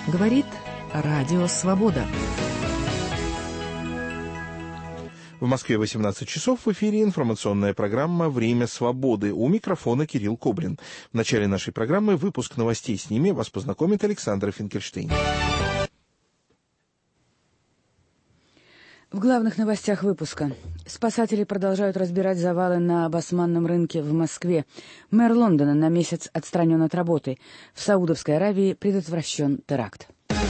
Говорит Радио Свобода. В Москве 18 часов, в эфире информационная программа «Время свободы». У микрофона Кирилл Коблин. В начале нашей программы выпуск новостей. С ними вас познакомит Александр Финкельштейн. В главных новостях выпуска. Спасатели продолжают разбирать завалы на Басманном рынке в Москве. Мэр Лондона на месяц отстранен от работы. В Саудовской Аравии предотвращен теракт.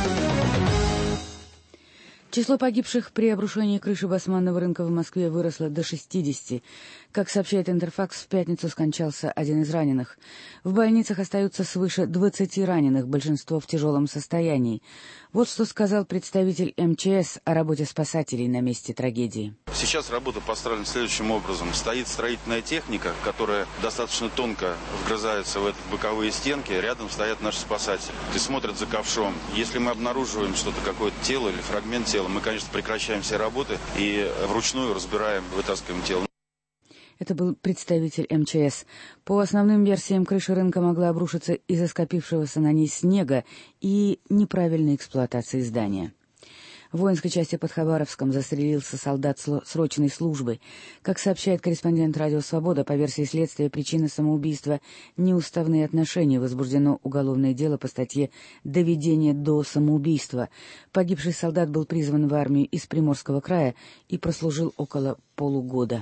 Число погибших при обрушении крыши Басманного рынка в Москве выросло до 60. Как сообщает Интерфакс, в пятницу скончался один из раненых. В больницах остаются свыше 20 раненых, большинство в тяжелом состоянии. Вот что сказал представитель МЧС о работе спасателей на месте трагедии. Сейчас работа построена следующим образом. Стоит строительная техника, которая достаточно тонко вгрызается в эти боковые стенки. Рядом стоят наши спасатели и смотрят за ковшом. Если мы обнаруживаем что-то, какое-то тело или фрагмент тела, мы, конечно, прекращаем все работы и вручную разбираем, вытаскиваем тело. Это был представитель МЧС. По основным версиям, крыша рынка могла обрушиться из-за скопившегося на ней снега и неправильной эксплуатации здания. В воинской части под Хабаровском застрелился солдат срочной службы. Как сообщает корреспондент «Радио Свобода», по версии следствия, причина самоубийства — неуставные отношения. Возбуждено уголовное дело по статье «Доведение до самоубийства». Погибший солдат был призван в армию из Приморского края и прослужил около полугода.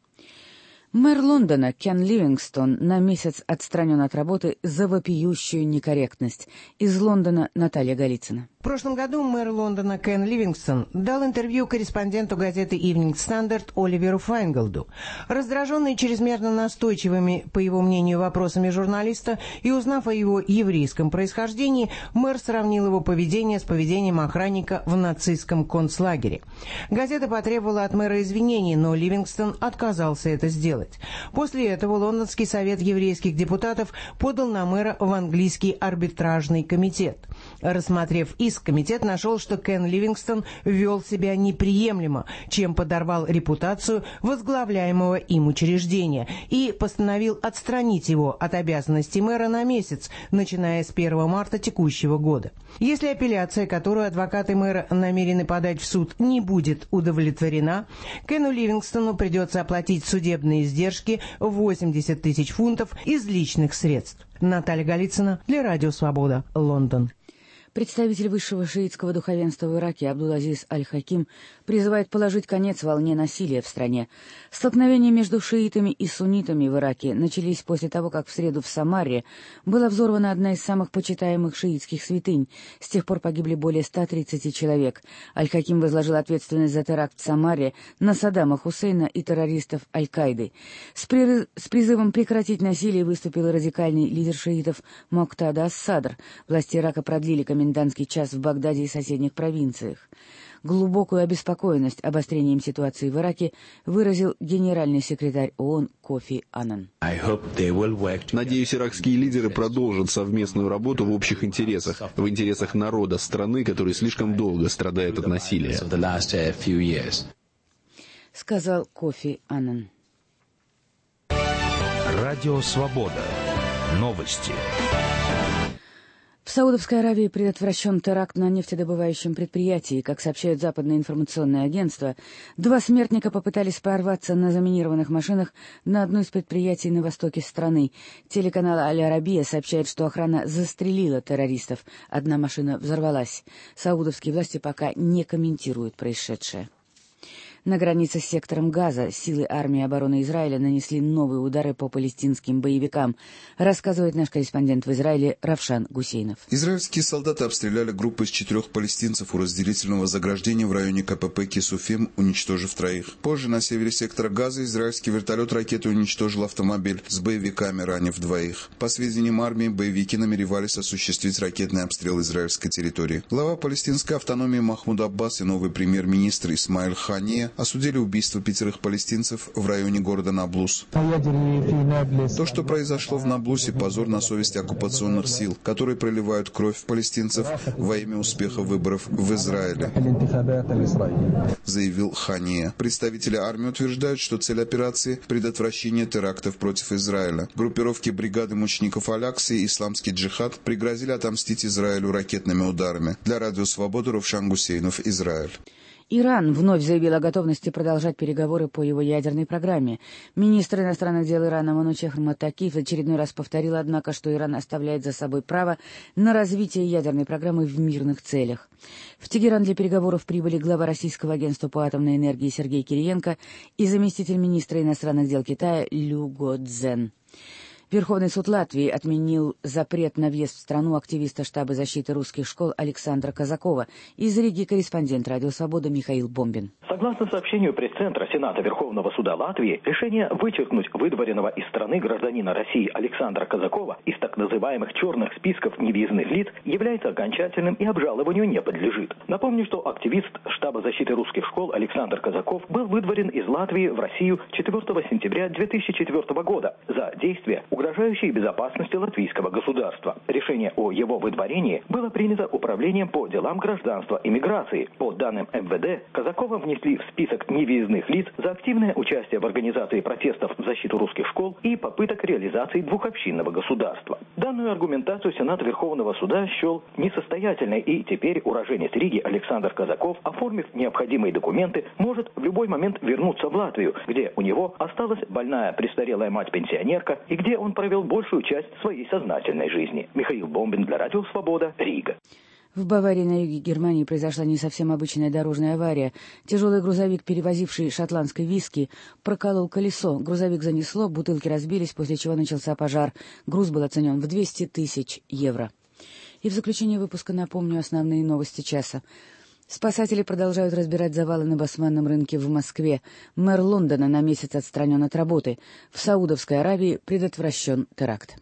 Мэр Лондона Кен Ливингстон на месяц отстранен от работы за вопиющую некорректность. Из Лондона Наталья Голицына. В прошлом году мэр Лондона Кен Ливингстон дал интервью корреспонденту газеты Evening Standard Оливеру Файнголду. Раздраженный чрезмерно настойчивыми, по его мнению, вопросами журналиста и узнав о его еврейском происхождении, мэр сравнил его поведение с поведением охранника в нацистском концлагере. Газета потребовала от мэра извинений, но Ливингстон отказался это сделать. После этого Лондонский совет еврейских депутатов подал на мэра в английский арбитражный комитет. Рассмотрев иск, комитет нашел, что Кен Ливингстон вел себя неприемлемо, чем подорвал репутацию возглавляемого им учреждения, и постановил отстранить его от обязанностей мэра на месяц, начиная с 1 марта текущего года. Если апелляция, которую адвокаты мэра намерены подать в суд, не будет удовлетворена, Кену Ливингстону придется оплатить судебные издержки в 80 тысяч фунтов из личных средств. Наталья Голицына для Радио Свобода, Лондон. Представитель высшего шиитского духовенства в Ираке Абдул-Азиз Аль-Хаким призывает положить конец волне насилия в стране. Столкновения между шиитами и суннитами в Ираке начались после того, как в среду в Самаре была взорвана одна из самых почитаемых шиитских святынь. С тех пор погибли более 130 человек. Аль-Хаким возложил ответственность за теракт в Самаре на Саддама Хусейна и террористов Аль-Каиды. С призывом прекратить насилие выступил радикальный лидер шиитов Моктада ас-Садр. Власти Ирака продлили комендантский час в Багдаде и соседних провинциях. Глубокую обеспокоенность обострением ситуации в Ираке выразил генеральный секретарь ООН Кофи Аннан. Надеюсь, иракские лидеры продолжат совместную работу в общих интересах, в интересах народа страны, который слишком долго страдает от насилия, сказал Кофи Аннан. Радио Свобода. Новости. В Саудовской Аравии предотвращен теракт на нефтедобывающем предприятии. Как сообщают западные информационные агентства, 2 смертника попытались прорваться на заминированных машинах на одно из предприятий на востоке страны. Телеканал «Аль-Арабия» сообщает, что охрана застрелила террористов. Одна машина взорвалась. Саудовские власти пока не комментируют происшедшее. На границе с сектором Газа силы армии обороны Израиля нанесли новые удары по палестинским боевикам, рассказывает наш корреспондент в Израиле Равшан Гусейнов. Израильские солдаты обстреляли группу из 4 палестинцев у разделительного заграждения в районе КПП Кисуфим, уничтожив 3. Позже на севере сектора Газа израильский вертолет ракеты уничтожил автомобиль с боевиками, ранив 2. По сведениям армии, боевики намеревались осуществить ракетный обстрел израильской территории. Глава палестинской автономии Махмуд Аббас и новый премьер-министр Исмаиль Хания осудили убийство 5 палестинцев в районе города Наблус. То, что произошло в Наблусе, позор на совести оккупационных сил, которые проливают кровь палестинцев во имя успеха выборов в Израиле, заявил Хания. Представители армии утверждают, что цель операции – предотвращение терактов против Израиля. Группировки бригады мучеников Аляксы и исламский джихад пригрозили отомстить Израилю ракетными ударами. Для Радио Свобода Равшан Гусейнов, Израиль. Иран вновь заявил о готовности продолжать переговоры по его ядерной программе. Министр иностранных дел Ирана Манучех Матакиев в очередной раз повторил, однако, что Иран оставляет за собой право на развитие ядерной программы в мирных целях. В Тегеран для переговоров прибыли глава Российского агентства по атомной энергии Сергей Кириенко и заместитель министра иностранных дел Китая Лю Годзен. Верховный суд Латвии отменил запрет на въезд в страну активиста штаба защиты русских школ Александра Казакова. Из Риги корреспондент «Радио Свобода» Михаил Бомбин. Согласно сообщению пресс-центра Сената Верховного суда Латвии, решение вычеркнуть выдворенного из страны гражданина России Александра Казакова из так называемых черных списков невъездных лиц является окончательным и обжалованию не подлежит. Напомню, что активист штаба защиты русских школ Александр Казаков был выдворен из Латвии в Россию 4 сентября 2004 года за действия, угрожающие безопасности латвийского государства. Решение о его выдворении было принято Управлением по делам гражданства и миграции. По данным МВД, Казакова внесли в список невъездных лиц за активное участие в организации протестов в защиту русских школ и попыток реализации двухобщинного государства. Данную аргументацию Сенат Верховного суда счел несостоятельной, и теперь уроженец Риги Александр Казаков, оформив необходимые документы, может в любой момент вернуться в Латвию, где у него осталась больная престарелая мать-пенсионерка и где он провел большую часть своей сознательной жизни. Михаил Бомбин для Радио Свобода, Рига. В Баварии на юге Германии произошла не совсем обычная дорожная авария. Тяжелый грузовик, перевозивший шотландской виски, проколол колесо. Грузовик занесло, бутылки разбились, после чего начался пожар. Груз был оценен в 200 тысяч евро. И в заключение выпуска напомню основные новости часа. Спасатели продолжают разбирать завалы на басманном рынке в Москве. Мэр Лондона на месяц отстранен от работы. В Саудовской Аравии предотвращен теракт.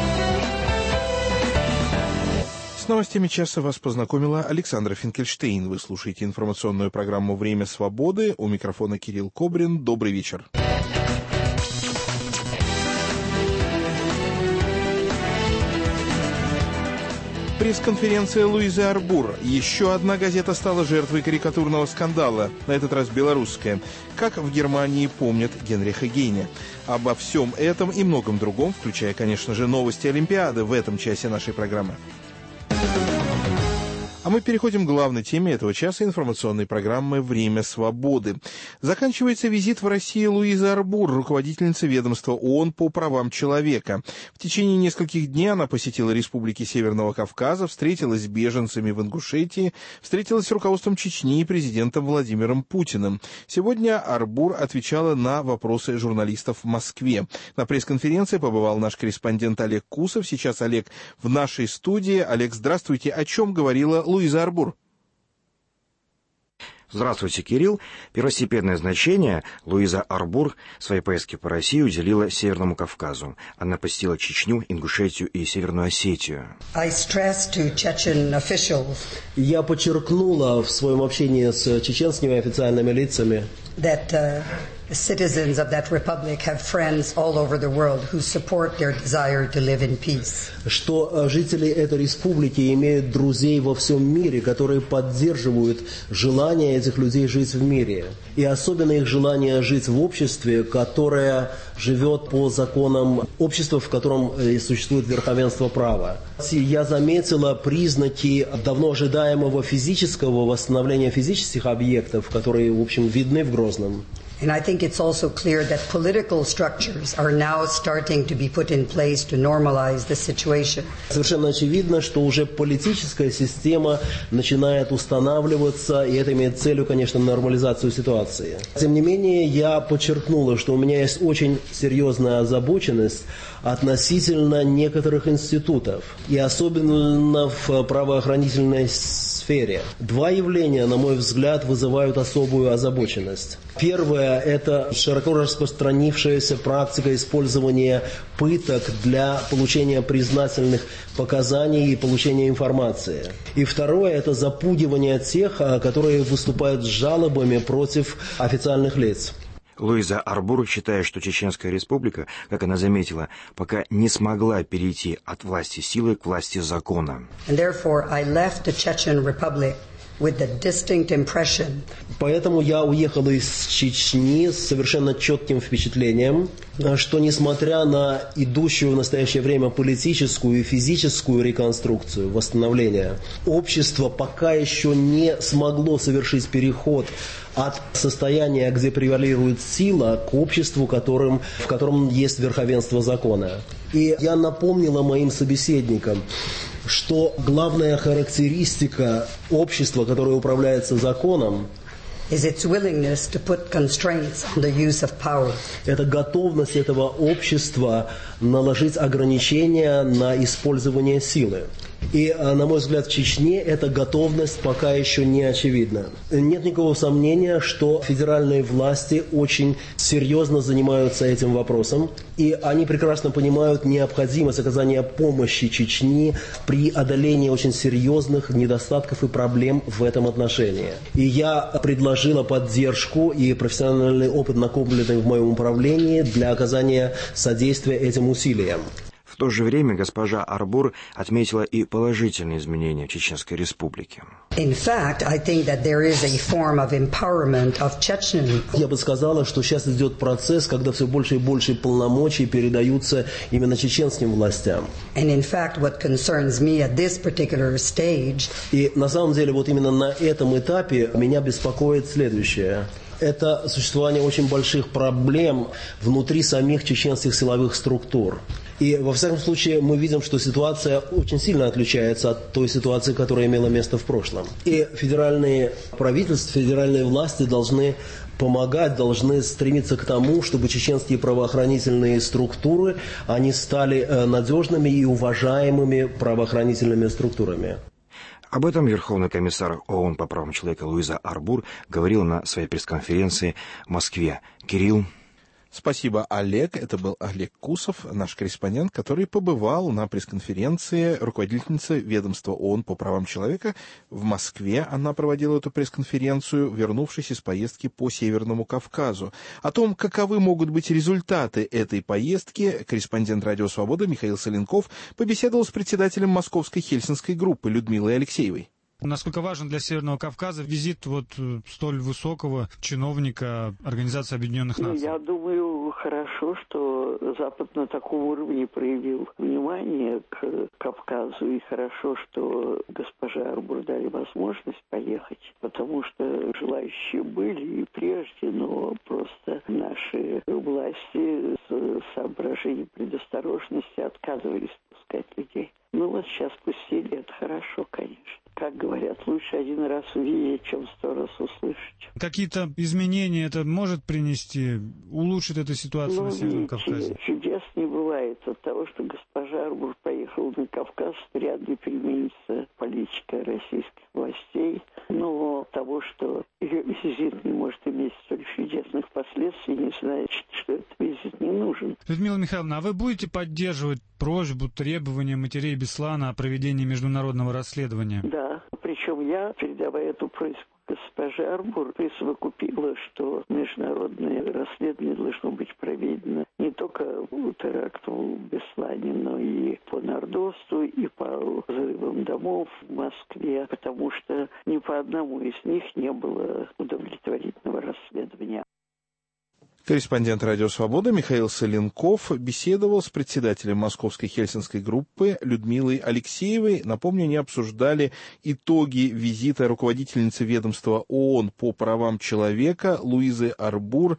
С новостями часа вас познакомила Александра Финкельштейн. Вы слушаете информационную программу «Время свободы». У микрофона Кирилл Кобрин. Добрый вечер. Пресс-конференция Луизы Арбур. Еще одна газета стала жертвой карикатурного скандала, на этот раз белорусская. Как в Германии помнят Генриха Гейне. Обо всем этом и многом другом, включая, конечно же, новости Олимпиады, в этом часе нашей программы. А мы переходим к главной теме этого часа информационной программы «Время свободы». Заканчивается визит в Россию Луизы Арбур, руководительницы ведомства ООН по правам человека. В течение нескольких дней она посетила республики Северного Кавказа, встретилась с беженцами в Ингушетии, встретилась с руководством Чечни и президентом Владимиром Путиным. Сегодня Арбур отвечала на вопросы журналистов в Москве. На пресс-конференции побывал наш корреспондент Олег Кусов. Сейчас Олег в нашей студии. Олег, здравствуйте. О чем говорила Луиза Арбур? Здравствуйте, Кирилл. Первостепенное значение Луиза Арбур своей поездки по России уделила Северному Кавказу. Она посетила Чечню, Ингушетию и Северную Осетию. Я подчеркнула в своем общении с чеченскими официальными лицами, citizens of that republic have friends all over the world who support their desire to live in peace. Что жители этой республики имеют друзей во всем мире, которые поддерживают желание этих людей жить в мире. И особенно их желание жить в обществе, которое живет по законам общества, в котором существует верховенство права. Я заметила признаки давно ожидаемого физического восстановления физических объектов, которые, в общем, видны в Грозном. And I think it's also clear that political structures are now starting to be put in place to normalize the situation. Совершенно очевидно, что уже политическая система начинает устанавливаться, и это имеет целью, конечно, нормализацию ситуации. Тем не менее, я подчеркнула, что у меня есть очень серьезная озабоченность относительно некоторых институтов, и особенно в правоохранительной сфере. сфере. Два явления, на мой взгляд, вызывают особую озабоченность. Первое – это широко распространившаяся практика использования пыток для получения признательных показаний и получения информации. И второе – это запугивание тех, которые выступают с жалобами против официальных лиц. Луиза Арбур считает, что Чеченская республика, как она заметила, пока не смогла перейти от власти силы к власти закона. Поэтому я уехал из Чечни с совершенно четким впечатлением, что несмотря на идущую в настоящее время политическую и физическую реконструкцию, восстановление, общество пока еще не смогло совершить переход от состояния, где превалирует сила, к обществу, в котором есть верховенство закона. И я напомнила моим собеседникам, что главная характеристика общества, которое управляется законом, это готовность этого общества наложить ограничения на использование силы. И, на мой взгляд, в Чечне эта готовность пока еще не очевидна. Нет никакого сомнения, что федеральные власти очень серьезно занимаются этим вопросом, и они прекрасно понимают необходимость оказания помощи Чечне при одолении очень серьезных недостатков и проблем в этом отношении. И я предложила поддержку и профессиональный опыт, накопленный в моем управлении, для оказания содействия этим усилиям. В то же время госпожа Арбур отметила и положительные изменения в Чеченской республике. Я бы сказала, что сейчас идет процесс, когда все больше и больше полномочий передаются именно чеченским властям. И на самом деле вот именно на этом этапе меня беспокоит следующее. Это существование очень больших проблем внутри самих чеченских силовых структур. И, во всяком случае, мы видим, что ситуация очень сильно отличается от той ситуации, которая имела место в прошлом. И федеральные правительства, федеральные власти должны помогать, должны стремиться к тому, чтобы чеченские правоохранительные структуры, они стали надежными и уважаемыми правоохранительными структурами. Об этом Верховный комиссар ООН по правам человека Луиза Арбур говорил на своей пресс-конференции в Москве. Кирилл. Спасибо, Олег. Это был Олег Кусов, наш корреспондент, который побывал на пресс-конференции руководительницы ведомства ООН по правам человека в Москве. Она проводила эту пресс-конференцию, вернувшись из поездки по Северному Кавказу. О том, каковы могут быть результаты этой поездки, корреспондент «Радио Свобода» Михаил Соленков побеседовал с председателем Московской Хельсинской группы Людмилой Алексеевой. Насколько важен для Северного Кавказа визит столь высокого чиновника Организации Объединенных Наций? Я думаю, хорошо, что Запад на таком уровне проявил внимание к Кавказу, и хорошо, что госпоже Арбур дали возможность поехать, потому что желающие были и прежде, но просто наши власти с соображением предосторожности отказывались пускать людей. Ну вот сейчас пустили, это хорошо, конечно. Как говорят, лучше один раз увидеть, чем 100 раз услышать. Какие-то изменения это может принести, улучшит эту ситуацию на Северном Кавказе? Чудес не бывает. От того, что госпожа Арбур поехала на Кавказ, вряд ли переменится политика российских властей. Но того, что ее визит не может иметь столь чудесных последствий, не значит, что этот визит не нужен. Людмила Михайловна, а вы будете поддерживать просьбу, требования матерей Беслана о проведении международного расследования? Да, причем я, передавая эту просьбу госпоже Арбур, присовокупила, что международное расследование должно быть проведено не только по теракту в Беслане, но и по Нордосту, и по взрывам домов в Москве, потому что ни по одному из них не было удовлетворительного расследования. Корреспондент «Радио Свобода» Михаил Соленков беседовал с председателем Московской Хельсинской группы Людмилой Алексеевой. Напомню, они обсуждали итоги визита руководительницы ведомства ООН по правам человека Луизы Арбур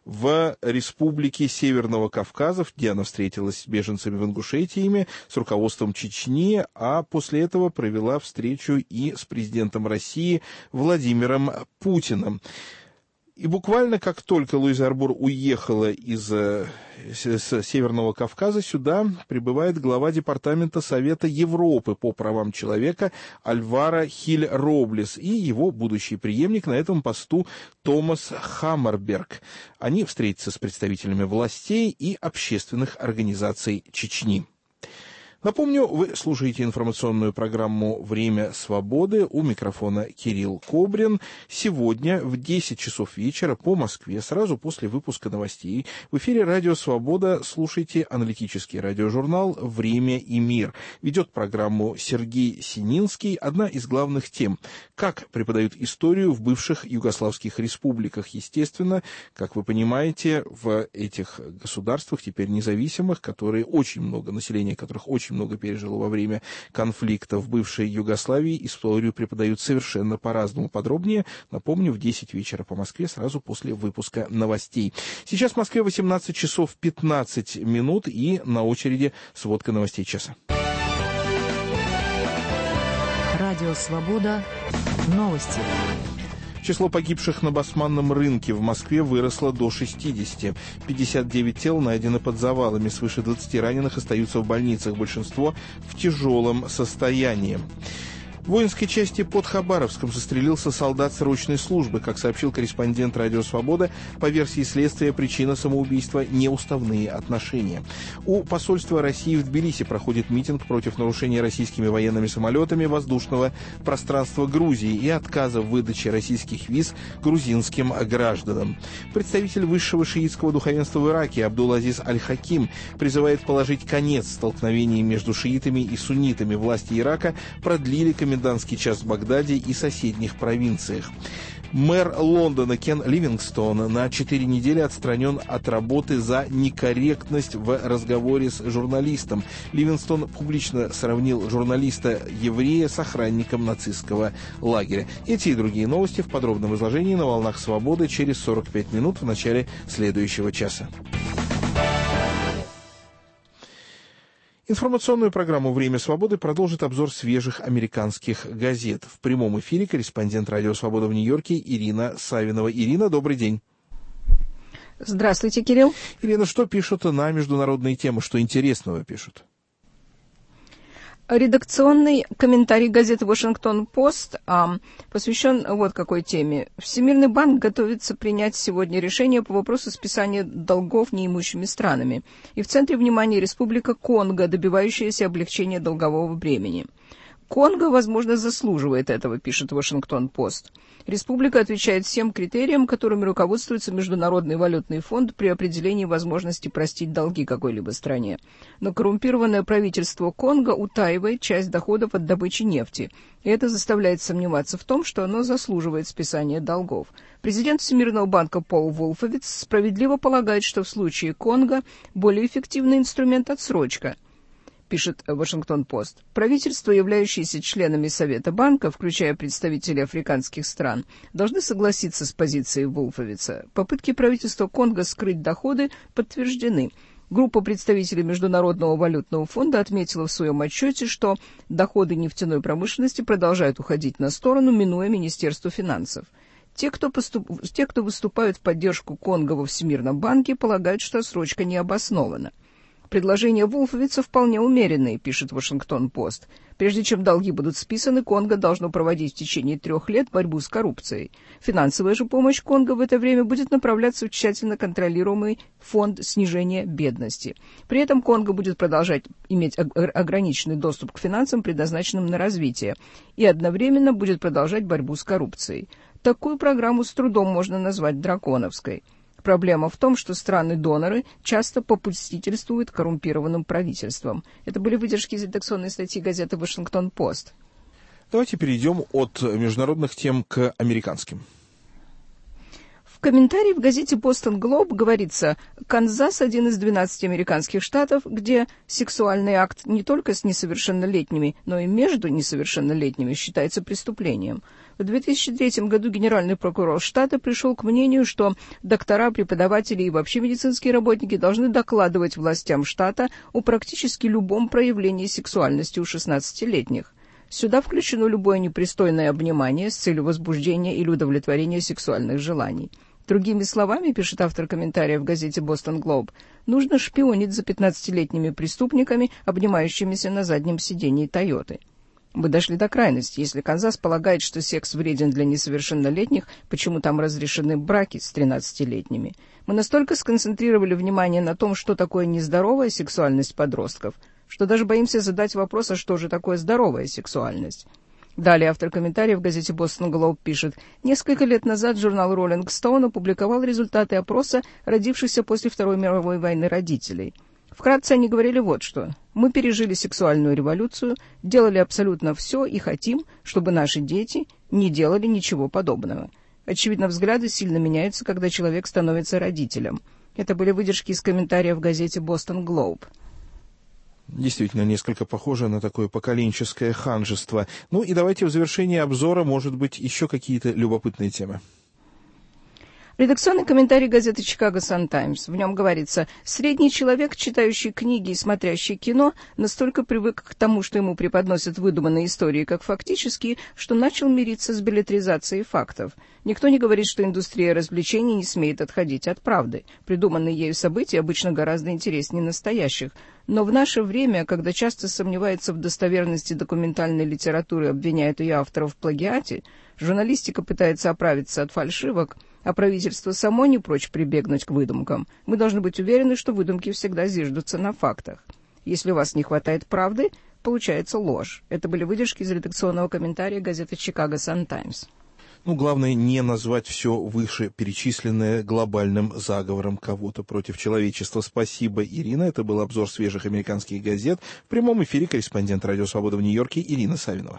в республике Северного Кавказа, где она встретилась с беженцами в Ингушетии, с руководством Чечни, а после этого провела встречу и с президентом России Владимиром Путиным. И буквально как только Луиза Арбур уехала с Северного Кавказа, сюда прибывает глава Департамента Совета Европы по правам человека Альваро Хиль-Роблес и его будущий преемник на этом посту Томас Хаммерберг. Они встретятся с представителями властей и общественных организаций Чечни. Напомню, вы слушаете информационную программу «Время свободы». У микрофона Кирилл Кобрин. Сегодня в 10 часов вечера по Москве, сразу после выпуска новостей, в эфире «Радио Свобода» слушайте аналитический радиожурнал «Время и мир». Ведет программу Сергей Сининский. Одна из главных тем – как преподают историю в бывших югославских республиках. Естественно, как вы понимаете, в этих государствах, теперь независимых, которые очень много, населения которых очень много пережило во время конфликта в бывшей Югославии, историю преподают совершенно по-разному. Подробнее, напомню, в 10 вечера по Москве, сразу после выпуска новостей. Сейчас в Москве 18 часов 15 минут и на очереди сводка новостей часа. Радио «Свобода». Новости. Число погибших на Басманном рынке в Москве выросло до 60. 59 тел найдены под завалами, свыше 20 раненых остаются в больницах, большинство в тяжелом состоянии. В воинской части под Хабаровском застрелился солдат срочной службы. Как сообщил корреспондент «Радио Свобода», по версии следствия, причина самоубийства – неуставные отношения. У посольства России в Тбилиси проходит митинг против нарушения российскими военными самолетами воздушного пространства Грузии и отказа в выдаче российских виз грузинским гражданам. Представитель высшего шиитского духовенства в Ираке Абдул-Азиз Аль-Хаким призывает положить конец столкновениям между шиитами и суннитами. Власти Ирака продлили комендантский час в Багдаде и соседних провинциях. Мэр Лондона Кен Ливингстон на 4 недели отстранен от работы за некорректность в разговоре с журналистом. Ливингстон публично сравнил журналиста-еврея с охранником нацистского лагеря. Эти и другие новости в подробном изложении на «Волнах Свободы» через 45 минут в начале следующего часа. Информационную программу «Время свободы» продолжит обзор свежих американских газет. В прямом эфире корреспондент «Радио Свобода» в Нью-Йорке Ирина Савинова. Ирина, добрый день. Здравствуйте, Кирилл. Ирина, что пишут на международные темы, что интересного пишут? Редакционный комментарий газеты «Вашингтон-Пост» посвящен вот какой теме. Всемирный банк готовится принять сегодня решение по вопросу списания долгов неимущими странами. И в центре внимания Республика Конго, добивающаяся облегчения долгового бремени. Конго, возможно, заслуживает этого, пишет «Вашингтон-Пост». Республика отвечает всем критериям, которыми руководствуется Международный валютный фонд при определении возможности простить долги какой-либо стране. Но коррумпированное правительство Конго утаивает часть доходов от добычи нефти, и это заставляет сомневаться в том, что оно заслуживает списания долгов. Президент Всемирного банка Пол Вулфовиц справедливо полагает, что в случае Конго более эффективный инструмент – отсрочка. Пишет «Вашингтон-Пост». Правительства, являющиеся членами Совета банка, включая представителей африканских стран, должны согласиться с позицией Вулфовица. Попытки правительства Конго скрыть доходы подтверждены. Группа представителей Международного валютного фонда отметила в своем отчете, что доходы нефтяной промышленности продолжают уходить на сторону, минуя Министерство финансов. Те, кто выступают в поддержку Конго во Всемирном банке, полагают, что отсрочка не обоснована. Предложения Вулфовица вполне умеренные, пишет «Вашингтон-Пост». Прежде чем долги будут списаны, Конго должно проводить в течение 3 лет борьбу с коррупцией. Финансовая же помощь Конго в это время будет направляться в тщательно контролируемый фонд снижения бедности. При этом Конго будет продолжать иметь ограниченный доступ к финансам, предназначенным на развитие, и одновременно будет продолжать борьбу с коррупцией. Такую программу с трудом можно назвать драконовской. Проблема в том, что страны-доноры часто попустительствуют коррумпированным правительствам. Это были выдержки из редакционной статьи газеты «Вашингтон-Пост». Давайте перейдем от международных тем к американским. В комментарии в газете «Бостон Глоб» говорится, Канзас – один из 12 американских штатов, где сексуальный акт не только с несовершеннолетними, но и между несовершеннолетними считается преступлением. В 2003 году генеральный прокурор штата пришел к мнению, что доктора, преподаватели и вообще медицинские работники должны докладывать властям штата о практически любом проявлении сексуальности у 16-летних. Сюда включено любое непристойное обнимание с целью возбуждения или удовлетворения сексуальных желаний. Другими словами, пишет автор комментария в газете «Бостон Глоб», нужно шпионить за 15-летними преступниками, обнимающимися на заднем сидении «Тойоты». Мы дошли до крайности. Если Канзас полагает, что секс вреден для несовершеннолетних, почему там разрешены браки с 13-летними? Мы настолько сконцентрировали внимание на том, что такое нездоровая сексуальность подростков, что даже боимся задать вопрос, а что же такое здоровая сексуальность? Далее автор комментария в газете «Бостон Глоб» пишет: несколько лет назад журнал «Роллинг Стоун» опубликовал результаты опроса родившихся после Второй мировой войны родителей. Вкратце они говорили вот что. Мы пережили сексуальную революцию, делали абсолютно все и хотим, чтобы наши дети не делали ничего подобного. Очевидно, взгляды сильно меняются, когда человек становится родителем. Это были выдержки из комментария в газете «Бостон Глоб». Действительно, несколько похоже на такое поколенческое ханжество. Ну и давайте в завершении обзора, может быть, еще какие-то любопытные темы. Редакционный комментарий газеты «Чикаго Сан-Таймс». В нем говорится: «Средний человек, читающий книги и смотрящий кино, настолько привык к тому, что ему преподносят выдуманные истории как фактические, что начал мириться с беллетризацией фактов. Никто не говорит, что индустрия развлечений не смеет отходить от правды. Придуманные ею события обычно гораздо интереснее настоящих. Но в наше время, когда часто сомневаются в достоверности документальной литературы и обвиняют ее авторов в плагиате, журналистика пытается оправиться от фальшивок, а правительство само не прочь прибегнуть к выдумкам. Мы должны быть уверены, что выдумки всегда зиждутся на фактах. Если у вас не хватает правды, получается ложь». Это были выдержки из редакционного комментария газеты «Чикаго Сан-Таймс». Главное не назвать все вышеперечисленное глобальным заговором кого-то против человечества. Спасибо, Ирина. Это был обзор свежих американских газет. В прямом эфире корреспондент «Радио Свобода» в Нью-Йорке Ирина Савинова.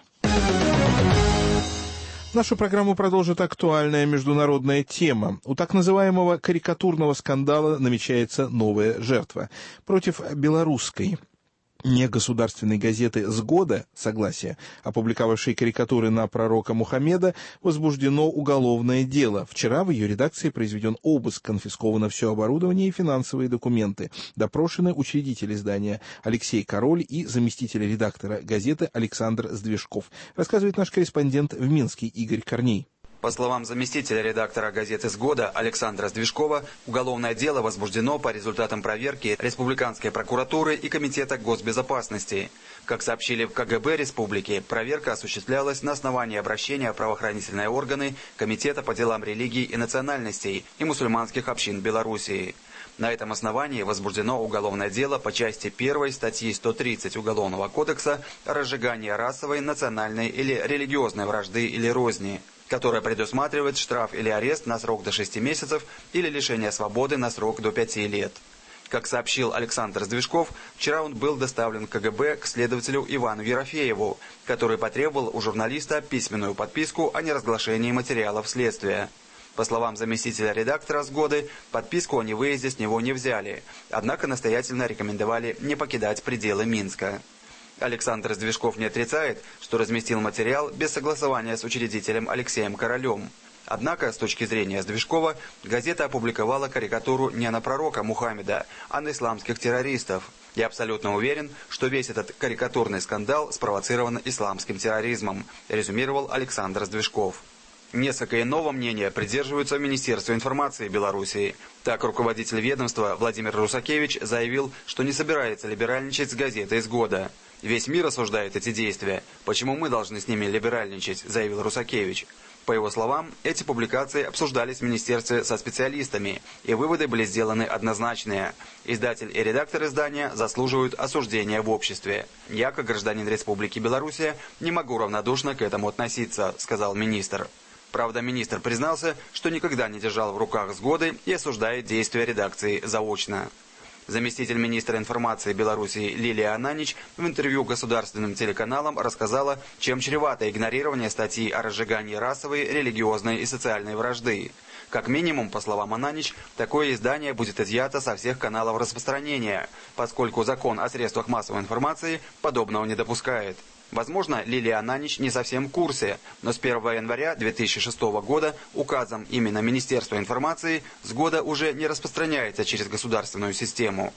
Нашу программу продолжит актуальная международная тема. У так называемого карикатурного скандала намечается новая жертва. Против белорусской негосударственной газеты «Сгода», согласие, опубликовавшей карикатуры на пророка Мухаммеда, возбуждено уголовное дело. Вчера в ее редакции произведен обыск, конфисковано все оборудование и финансовые документы. Допрошены учредитель издания Алексей Король и заместитель редактора газеты Александр Сдвижков. Рассказывает наш корреспондент в Минске Игорь Корней. По словам заместителя редактора газеты «Сгода» Александра Сдвижкова, уголовное дело возбуждено по результатам проверки Республиканской прокуратуры и Комитета госбезопасности. Как сообщили в КГБ Республики, проверка осуществлялась на основании обращения в правоохранительные органы Комитета по делам религий и национальностей и мусульманских общин Белоруссии. На этом основании возбуждено уголовное дело по части 1 статьи 130 Уголовного кодекса о разжигании расовой, национальной или религиозной вражды или розни, которая предусматривает штраф или арест на срок до 6 месяцев или лишение свободы на срок до 5 лет. Как сообщил Александр Сдвижков, вчера он был доставлен в КГБ к следователю Ивану Ерофееву, который потребовал у журналиста письменную подписку о неразглашении материалов следствия. По словам заместителя редактора «Сгоды», подписку о невыезде с него не взяли, однако настоятельно рекомендовали не покидать пределы Минска. Александр Сдвижков не отрицает, что разместил материал без согласования с учредителем Алексеем Королем. Однако, с точки зрения Сдвижкова, газета опубликовала карикатуру не на пророка Мухаммеда, а на исламских террористов. Я абсолютно уверен, что весь этот карикатурный скандал спровоцирован исламским терроризмом, резюмировал Александр Сдвижков. Несколько иного мнения придерживаются в Министерстве информации Белоруссии. Так, руководитель ведомства Владимир Русакевич заявил, что не собирается либеральничать с газетой «Сгода». «Весь мир осуждает эти действия. Почему мы должны с ними либеральничать?» – заявил Русакевич. По его словам, эти публикации обсуждались в министерстве со специалистами, и выводы были сделаны однозначные. Издатель и редактор издания заслуживают осуждения в обществе. «Я, как гражданин Республики Белоруссия, не могу равнодушно к этому относиться», – сказал министр. Правда, министр признался, что никогда не держал в руках «Сгоды» и осуждает действия редакции заочно. Заместитель министра информации Белоруссии Лилия Ананич в интервью государственным телеканалам рассказала, чем чревато игнорирование статьи о разжигании расовой, религиозной и социальной вражды. Как минимум, по словам Ананич, такое издание будет изъято со всех каналов распространения, поскольку закон о средствах массовой информации подобного не допускает. Возможно, Лилия Ананич не совсем в курсе, но с 1 января 2006 года указом именно Министерства информации «Сгода» уже не распространяется через государственную систему.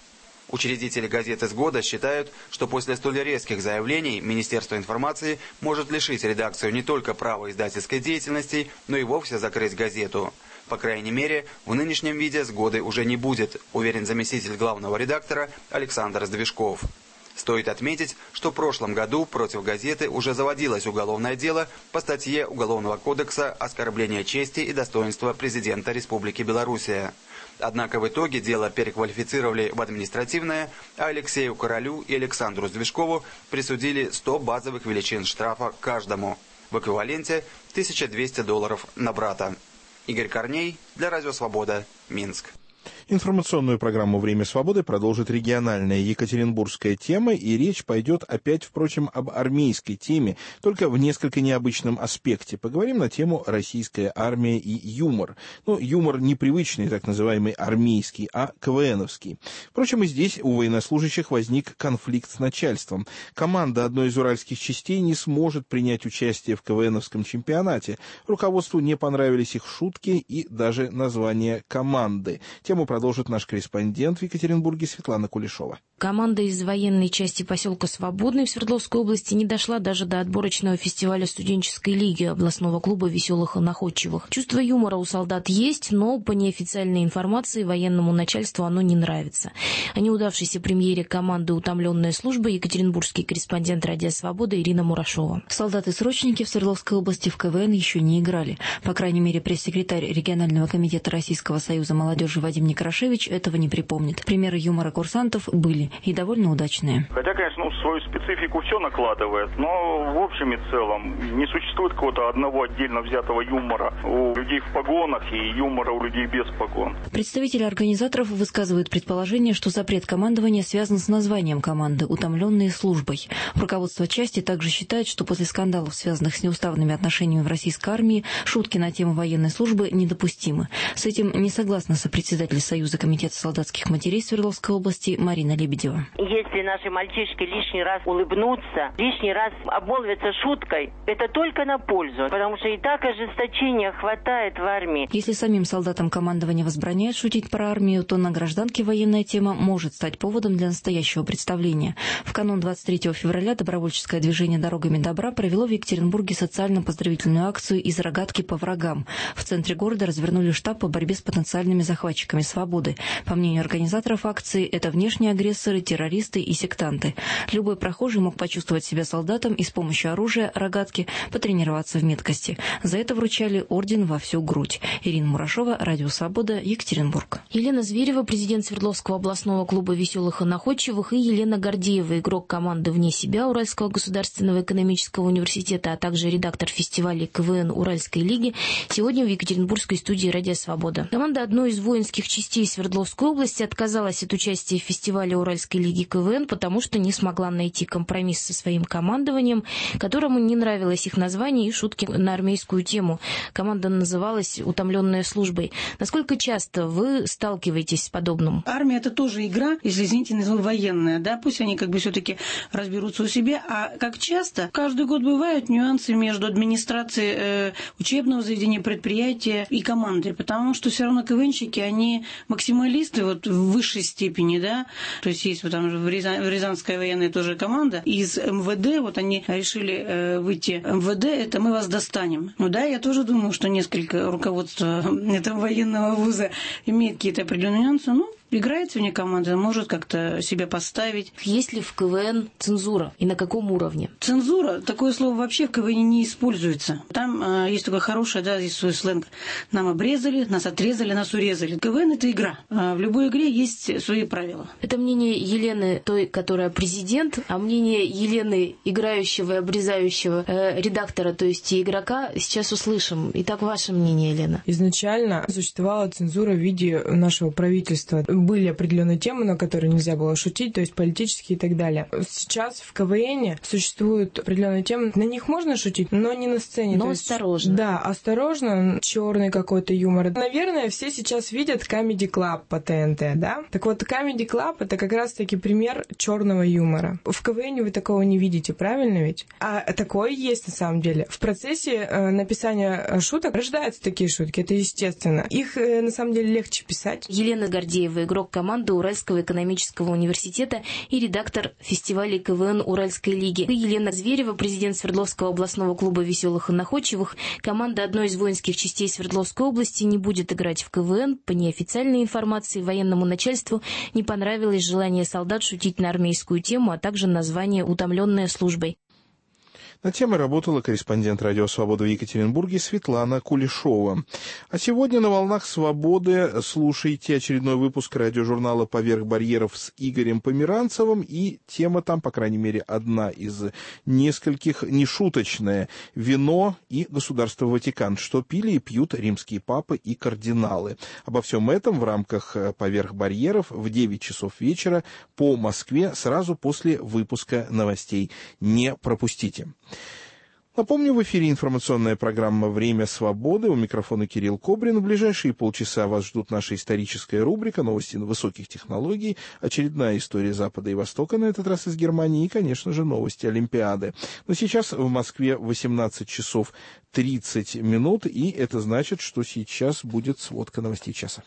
Учредители газеты «Сгода» считают, что после столь резких заявлений Министерство информации может лишить редакцию не только права издательской деятельности, но и вовсе закрыть газету. По крайней мере, в нынешнем виде «Сгоды» уже не будет, уверен заместитель главного редактора Александр Сдвижков. Стоит отметить, что в прошлом году против газеты уже заводилось уголовное дело по статье Уголовного кодекса «Оскорбление чести и достоинства президента Республики Белоруссия». Однако в итоге дело переквалифицировали в административное, а Алексею Королю и Александру Сдвижкову присудили 100 базовых величин штрафа каждому, в эквиваленте $1200 на брата. Игорь Корней для Радио Свобода, Минск. Информационную программу «Время свободы» продолжит региональная екатеринбургская тема, и речь пойдет опять, впрочем, об армейской теме, только в несколько необычном аспекте. Поговорим на тему «Российская армия и юмор». Ну, юмор непривычный, так называемый армейский, а КВНовский. Впрочем, и здесь у военнослужащих возник конфликт с начальством. Команда одной из уральских частей не сможет принять участие в КВНовском чемпионате. Руководству не понравились их шутки и даже название команды. Тему продолжит наш корреспондент в Екатеринбурге Светлана Кулешова. Команда из военной части поселка Свободный в Свердловской области не дошла даже до отборочного фестиваля студенческой лиги областного клуба веселых и находчивых. Чувство юмора у солдат есть, но по неофициальной информации военному начальству оно не нравится. О неудавшейся премьере команды «Утомленная служба» екатеринбургский корреспондент «Радио Свобода» Ирина Мурашова. Солдаты-срочники в Свердловской области в КВН еще не играли. По крайней мере, пресс-секретарь регионального комитета Российского союза молодежи Вадим Некрашевич этого не припомнит. Примеры юмора курсантов были и довольно удачные. Хотя, конечно, свою специфику все накладывает, но в общем и целом не существует какого-то одного отдельно взятого юмора у людей в погонах и юмора у людей без погон. Представители организаторов высказывают предположение, что запрет командования связан с названием команды «Утомленные службой». Руководство части также считает, что после скандалов, связанных с неуставными отношениями в российской армии, шутки на тему военной службы недопустимы. С этим не согласна сопредседатель Союза комитета солдатских матерей Свердловской области Марина Лебедева. Если наши мальчишки лишний раз улыбнутся, лишний раз обмолвятся шуткой, это только на пользу, потому что и так ожесточения хватает в армии. Если самим солдатам командование возбраняет шутить про армию, то на гражданке военная тема может стать поводом для настоящего представления. В канун 23 февраля добровольческое движение «Дорогами добра» провело в Екатеринбурге социально-поздравительную акцию «Из рогатки по врагам». В центре города развернули штаб по борьбе с потенциальными захватчиками свободы. По мнению организаторов акции, это внешние агрессоры, террористы и сектанты. Любой прохожий мог почувствовать себя солдатом и с помощью оружия, рогатки, потренироваться в меткости. За это вручали орден во всю грудь. Ирина Мурашова, Радио Свобода, Екатеринбург. Елена Зверева, президент Свердловского областного клуба веселых и находчивых, и Елена Гордеева, игрок команды «Вне себя» Уральского государственного экономического университета, а также редактор фестиваля КВН Уральской лиги, сегодня в Екатеринбургской студии «Радио Свобода». Команда одной из воинских частей Свердловской области отказалась от участия в фестивале Уральской лиги КВН, потому что не смогла найти компромисс со своим командованием, которому не нравилось их название и шутки на армейскую тему. Команда называлась «Утомленная службой». Насколько часто вы сталкиваетесь с подобным? Армия — это тоже игра, если, извините, назову военная, да, пусть они как бы все-таки разберутся у себя, а как часто, каждый год бывают нюансы между администрацией учебного заведения, предприятия и командой, потому что все равно КВНщики, они максималисты вот в высшей степени, да, то есть есть вот там в Рязанская военная тоже команда, из МВД, вот они решили выйти МВД, это мы вас достанем. Ну да, я тоже думаю, что несколько руководства этого военного вуза имеет какие-то определенные нюансы, ну, играет вне команды, может как-то себя поставить. Есть ли в КВН цензура и на каком уровне? Цензура, такое слово вообще в КВН не используется. Там есть такое хорошее, да, здесь свой сленг. Нам обрезали, нас отрезали, нас урезали. КВН — это игра. В любой игре есть свои правила. Это мнение Елены, той, которая президент, а мнение Елены, играющего и обрезающего редактора, то есть игрока, сейчас услышим. Итак, ваше мнение, Елена. Изначально существовала цензура в виде нашего правительства. Были определенные темы, на которые нельзя было шутить, то есть политические и так далее. Сейчас в КВН существуют определенные темы, на них можно шутить, но не на сцене. Но осторожно. Да, осторожно, черный какой-то юмор. Наверное, все сейчас видят Comedy Club по ТНТ, да? Так вот, Comedy Club — это как раз-таки пример черного юмора. В КВН вы такого не видите, правильно ведь? А такое есть на самом деле. В процессе написания шуток рождаются такие шутки, это естественно. Их на самом деле легче писать. Елена Гордеева, игрок команды Уральского экономического университета и редактор фестиваля КВН Уральской лиги. И Елена Зверева, президент Свердловского областного клуба веселых и находчивых. Команда одной из воинских частей Свердловской области не будет играть в КВН. По неофициальной информации, военному начальству не понравилось желание солдат шутить на армейскую тему, а также название «Утомленная службой». Над темой работала корреспондент «Радио Свобода» в Екатеринбурге Светлана Кулешова. А сегодня на «Волнах Свободы» слушайте очередной выпуск радиожурнала «Поверх барьеров» с Игорем Померанцевым. И тема там, по крайней мере, одна из нескольких, нешуточная. Вино и государство Ватикан. Что пили и пьют римские папы и кардиналы. Обо всем этом в рамках «Поверх барьеров» в 9 часов вечера по Москве сразу после выпуска новостей. Не пропустите. Напомню, в эфире информационная программа «Время свободы». У микрофона Кирилл Кобрин. В ближайшие полчаса вас ждут наша историческая рубрика «Новости высоких технологий», очередная история Запада и Востока, на этот раз из Германии, и, конечно же, новости Олимпиады. Но сейчас в Москве 18 часов 30 минут, и это значит, что сейчас будет сводка новостей часа.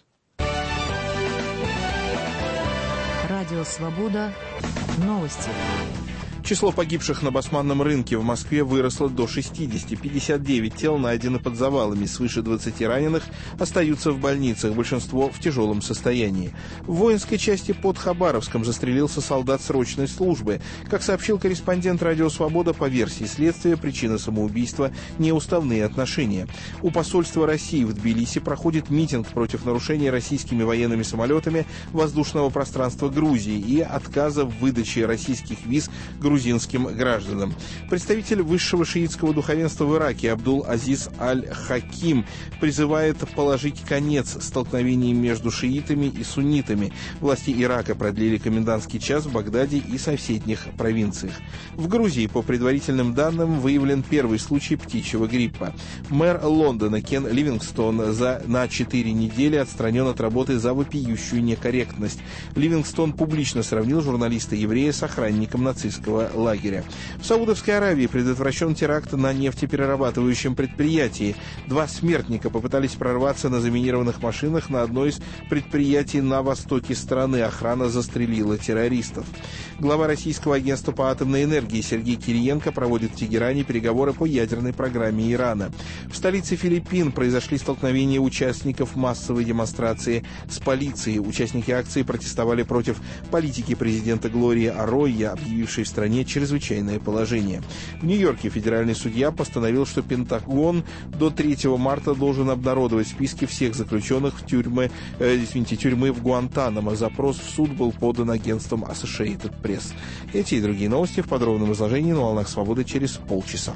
Радио «Свобода». Новости. Число погибших на Басманном рынке в Москве выросло до 60. 59 тел найдены под завалами, свыше 20 раненых остаются в больницах, большинство в тяжелом состоянии. В воинской части под Хабаровском застрелился солдат срочной службы. Как сообщил корреспондент «Радио Свобода», по версии следствия, причина самоубийства – неуставные отношения. У посольства России в Тбилиси проходит митинг против нарушения российскими военными самолетами воздушного пространства Грузии и отказа в выдаче российских виз грузинским гражданам. Представитель высшего шиитского духовенства в Ираке Абдул-Азиз Аль-Хаким призывает положить конец столкновениям между шиитами и суннитами. Власти Ирака продлили комендантский час в Багдаде и соседних провинциях. В Грузии, по предварительным данным, выявлен первый случай птичьего гриппа. Мэр Лондона Кен Ливингстон на 4 недели отстранен от работы за вопиющую некорректность. Ливингстон публично сравнил журналиста-еврея с охранником нацистского лагеря. В Саудовской Аравии предотвращен теракт на нефтеперерабатывающем предприятии. 2 смертника попытались прорваться на заминированных машинах на одно из предприятий на востоке страны. Охрана застрелила террористов. Глава Российского агентства по атомной энергии Сергей Кириенко проводит в Тегеране переговоры по ядерной программе Ирана. В столице Филиппин произошли столкновения участников массовой демонстрации с полицией. Участники акции протестовали против политики президента Глории Аройя, объявившей в стране чрезвычайное положение. В Нью-Йорке федеральный судья постановил, что Пентагон до 3 марта должен обнародовать списки всех заключенных в тюрьмы в Гуантанамо. Запрос в суд был подан агентством Associated Press. Эти и другие новости в подробном изложении на «Волнах Свободы» через полчаса.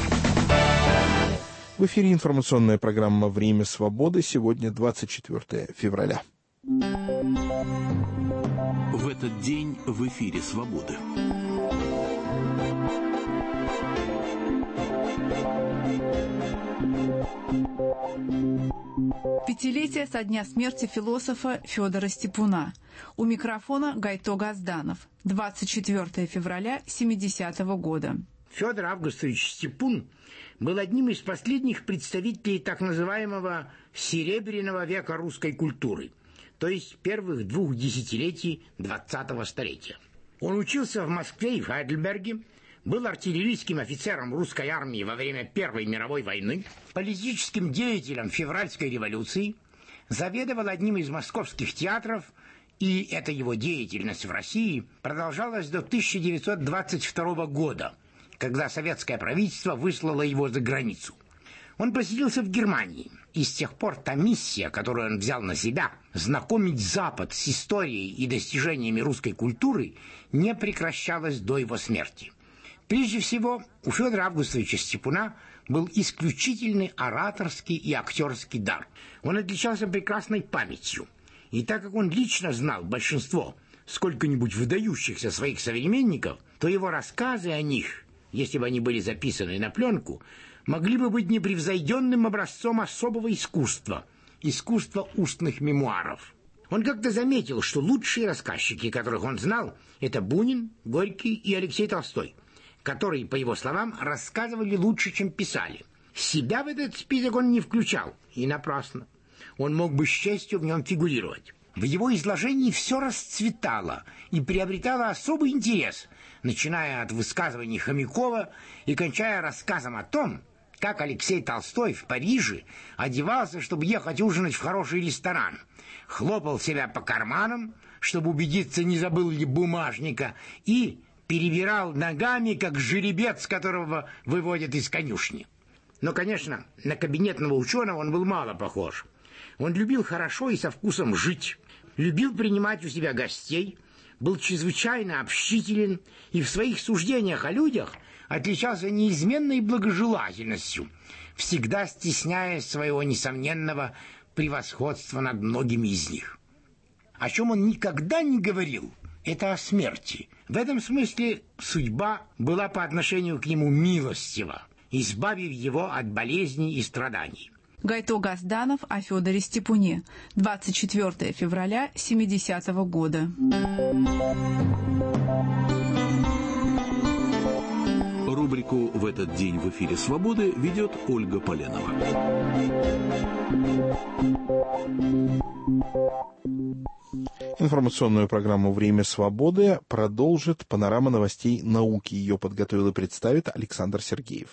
В эфире информационная программа «Время свободы». Сегодня 24 февраля. В этот день в эфире «Свободы». Пятилетие со дня смерти философа Федора Степуна. У микрофона Гайто Газданов. 24 февраля 70-го года. Федор Августович Степун был одним из последних представителей так называемого «серебряного века русской культуры», то есть первых 2 десятилетий 20-го столетия. Он учился в Москве и в Хайдельберге, был артиллерийским офицером русской армии во время Первой мировой войны, политическим деятелем февральской революции, заведовал одним из московских театров, и эта его деятельность в России продолжалась до 1922 года, когда советское правительство выслало его за границу. Он поселился в Германии, и с тех пор та миссия, которую он взял на себя, знакомить Запад с историей и достижениями русской культуры, не прекращалась до его смерти. Прежде всего, у Федора Августовича Степуна был исключительный ораторский и актерский дар. Он отличался прекрасной памятью. И так как он лично знал большинство сколько-нибудь выдающихся своих современников, то его рассказы о них, если бы они были записаны на пленку, могли бы быть непревзойденным образцом особого искусства устных мемуаров. Он как-то заметил, что лучшие рассказчики, которых он знал, это Бунин, Горький и Алексей Толстой, которые, по его словам, рассказывали лучше, чем писали. Себя в этот список он не включал, и напрасно. Он мог бы с честью в нем фигурировать. В его изложении все расцветало и приобретало особый интерес, начиная от высказываний Хомякова и кончая рассказом о том, как Алексей Толстой в Париже одевался, чтобы ехать ужинать в хороший ресторан, хлопал себя по карманам, чтобы убедиться, не забыл ли бумажника, и перебирал ногами, как жеребец, которого выводят из конюшни. Но, конечно, на кабинетного ученого он был мало похож. Он любил хорошо и со вкусом жить, любил принимать у себя гостей, был чрезвычайно общителен и в своих суждениях о людях отличался неизменной благожелательностью, всегда стесняясь своего несомненного превосходства над многими из них. О чем он никогда не говорил, это о смерти. В этом смысле судьба была по отношению к нему милостива, избавив его от болезней и страданий. Гайто Газданов о Федоре Степуне. 24 февраля 70-го года. Рубрику «В этот день в эфире Свободы» ведет Ольга Поленова. Информационную программу «Время свободы» продолжит панорама новостей науки. Ее подготовил и представит Александр Сергеев.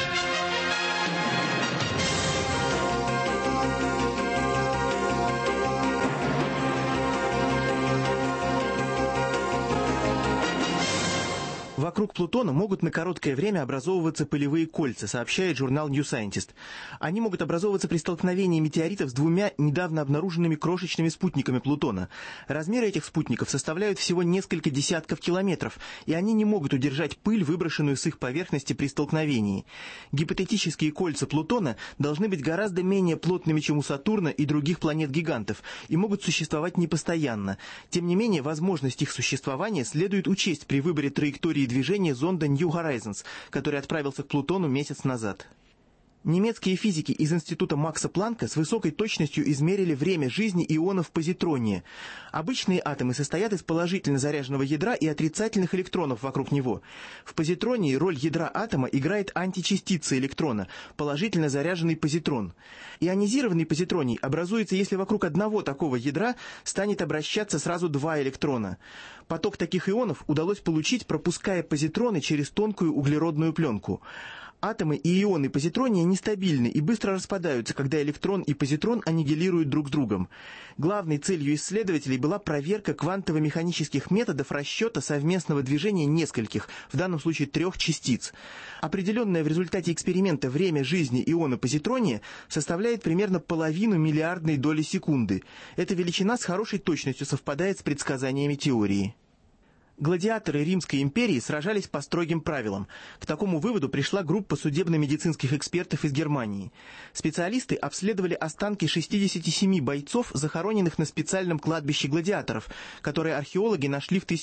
Вокруг Плутона могут на короткое время образовываться пылевые кольца, сообщает журнал New Scientist. Они могут образовываться при столкновении метеоритов с двумя недавно обнаруженными крошечными спутниками Плутона. Размеры этих спутников составляют всего несколько десятков километров, и они не могут удержать пыль, выброшенную с их поверхности при столкновении. Гипотетические кольца Плутона должны быть гораздо менее плотными, чем у Сатурна и других планет-гигантов, и могут существовать непостоянно. Тем не менее, возможность их существования следует учесть при выборе траектории движения зонда New Horizons, который отправился к Плутону месяц назад. Немецкие физики из Института Макса Планка с высокой точностью измерили время жизни ионов позитрония. Обычные атомы состоят из положительно заряженного ядра и отрицательных электронов вокруг него. В позитронии роль ядра атома играет античастица электрона, положительно заряженный позитрон. Ионизированный позитроний образуется, если вокруг одного такого ядра станет обращаться сразу два электрона. Поток таких ионов удалось получить, пропуская позитроны через тонкую углеродную пленку. Атомы и ионы позитрония нестабильны и быстро распадаются, когда электрон и позитрон аннигилируют друг с другом. Главной целью исследователей была проверка квантово-механических методов расчета совместного движения нескольких, в данном случае 3 частиц. Определенное в результате эксперимента время жизни иона позитрония составляет примерно половину миллиардной доли секунды. Эта величина с хорошей точностью совпадает с предсказаниями теории. Гладиаторы Римской империи сражались по строгим правилам. К такому выводу пришла группа судебно-медицинских экспертов из Германии. Специалисты обследовали останки 67 бойцов, захороненных на специальном кладбище гладиаторов, которое археологи нашли в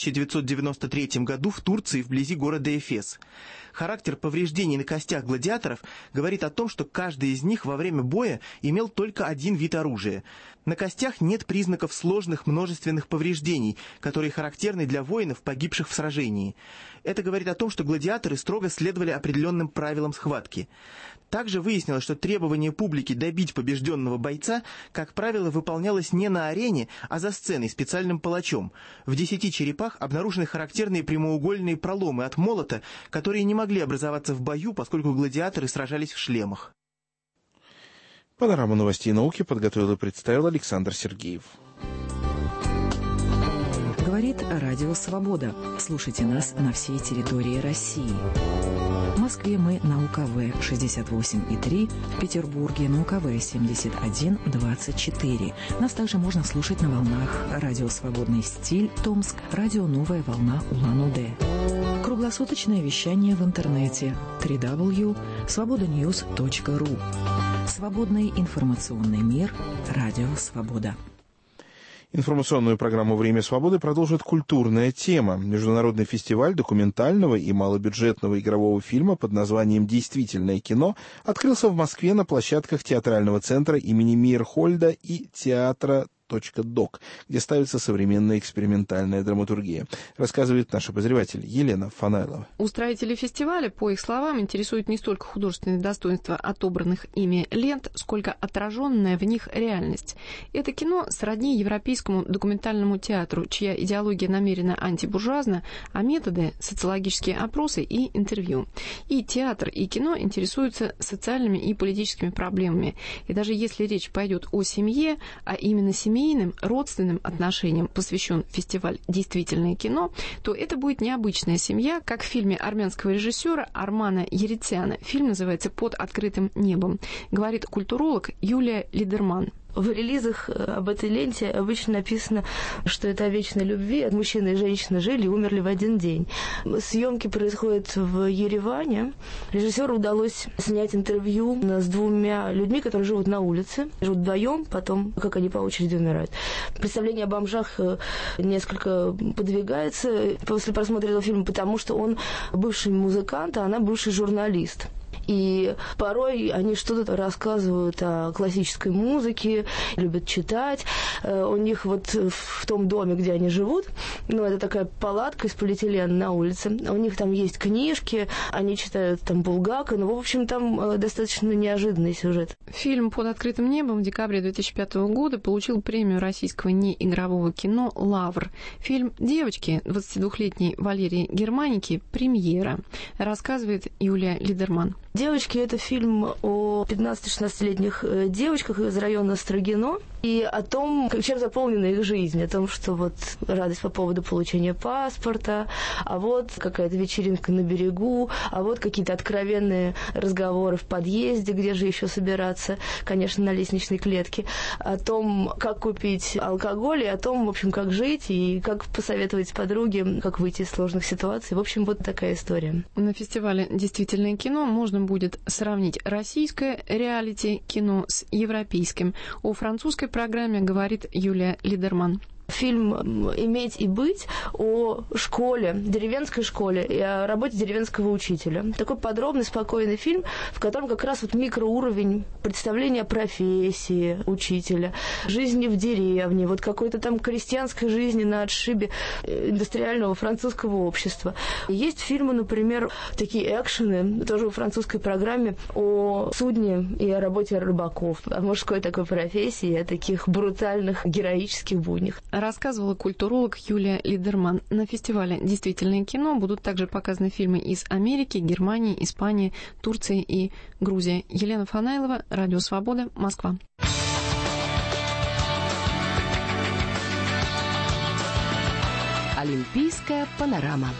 1993 году в Турции вблизи города Эфес. Характер повреждений на костях гладиаторов говорит о том, что каждый из них во время боя имел только один вид оружия. На костях нет признаков сложных множественных повреждений, которые характерны для воинов, погибших в сражении. Это говорит о том, что гладиаторы строго следовали определенным правилам схватки. Также выяснилось, что требование публики добить побежденного бойца, как правило, выполнялось не на арене, а за сценой специальным палачом. В 10 черепах обнаружены характерные прямоугольные проломы от молота, которые не могли образоваться в бою, поскольку гладиаторы сражались в шлемах. Панораму новостей науки подготовил и представил Александр Сергеев. Говорит Радио Свобода. Слушайте нас на всей территории России. В Москве мы на УКВ 68,3, в Петербурге на УКВ 71,24. Нас также можно слушать на волнах Радио Свободный стиль Томск, Радио Новая волна Улан-Удэ. Круглосуточное вещание в интернете www.svobodanews.ru. Свободный информационный мир. Радио Свобода. Информационную программу «Время свободы» продолжит культурная тема. Международный фестиваль документального и малобюджетного игрового фильма под названием «Действительное кино» открылся в Москве на площадках театрального центра имени Мейерхольда и театра .doc, где ставится современная экспериментальная драматургия, рассказывает наш обозреватель Елена Фанайлова. Устроители фестиваля, по их словам, интересуют не столько художественные достоинства отобранных ими лент, сколько отраженная в них реальность. Это кино сродни европейскому документальному театру, чья идеология намеренно антибуржуазна, а методы – социологические опросы и интервью. И театр, и кино интересуются социальными и политическими проблемами. И даже если речь пойдет о семье, а именно семейным, родственным отношениям посвящен фестиваль «Действительное кино», то это будет необычная семья, как в фильме армянского режиссера Армана Еритсяна. Фильм называется «Под открытым небом», говорит культуролог Юлия Лидерман. В релизах об этой ленте обычно написано, что это о вечной любви. От мужчины и женщины жили и умерли в один день. Съемки происходят в Ереване. Режиссеру удалось снять интервью с двумя людьми, которые живут на улице. Живут вдвоем, потом, как они по очереди умирают. Представление о бомжах несколько подвигается после просмотра этого фильма, потому что он бывший музыкант, а она бывший журналист. И порой они что-то рассказывают о классической музыке, любят читать. У них вот в том доме, где они живут, это такая палатка из полиэтилена на улице. У них там есть книжки, они читают там Булгакова. В общем, там достаточно неожиданный сюжет. Фильм «Под открытым небом» в декабре 2005 года получил премию российского неигрового кино «Лавр». Фильм «Девочки» 22-летней Валерии Германики «Премьера», рассказывает Юлия Лидерман. «Девочки» — это фильм о 15-16-летних девочках из района Строгино и о том, чем заполнена их жизнь, о том, что вот радость по поводу получения паспорта, а вот какая-то вечеринка на берегу, а вот какие-то откровенные разговоры в подъезде, где же еще собираться, конечно, на лестничной клетке, о том, как купить алкоголь, и о том, в общем, как жить и как посоветовать подруге, как выйти из сложных ситуаций. В общем, вот такая история. На фестивале «Действительное кино» можно будет сравнить российское реалити-кино с европейским. О французской программе говорит Юлия Лидерман. Фильм «Иметь и быть» о школе, деревенской школе и о работе деревенского учителя. Такой подробный, спокойный фильм, в котором как раз вот микроуровень представления о профессии учителя, жизни в деревне, вот какой-то там крестьянской жизни на отшибе индустриального французского общества. Есть фильмы, например, такие экшены, тоже в французской программе, о судне и о работе рыбаков, о мужской такой профессии, о таких брутальных, героических буднях. Рассказывала культуролог Юлия Лидерман. На фестивале «Действительное кино» будут также показаны фильмы из Америки, Германии, Испании, Турции и Грузии. Елена Фанайлова, Радио Свобода, Москва. Олимпийская панорама.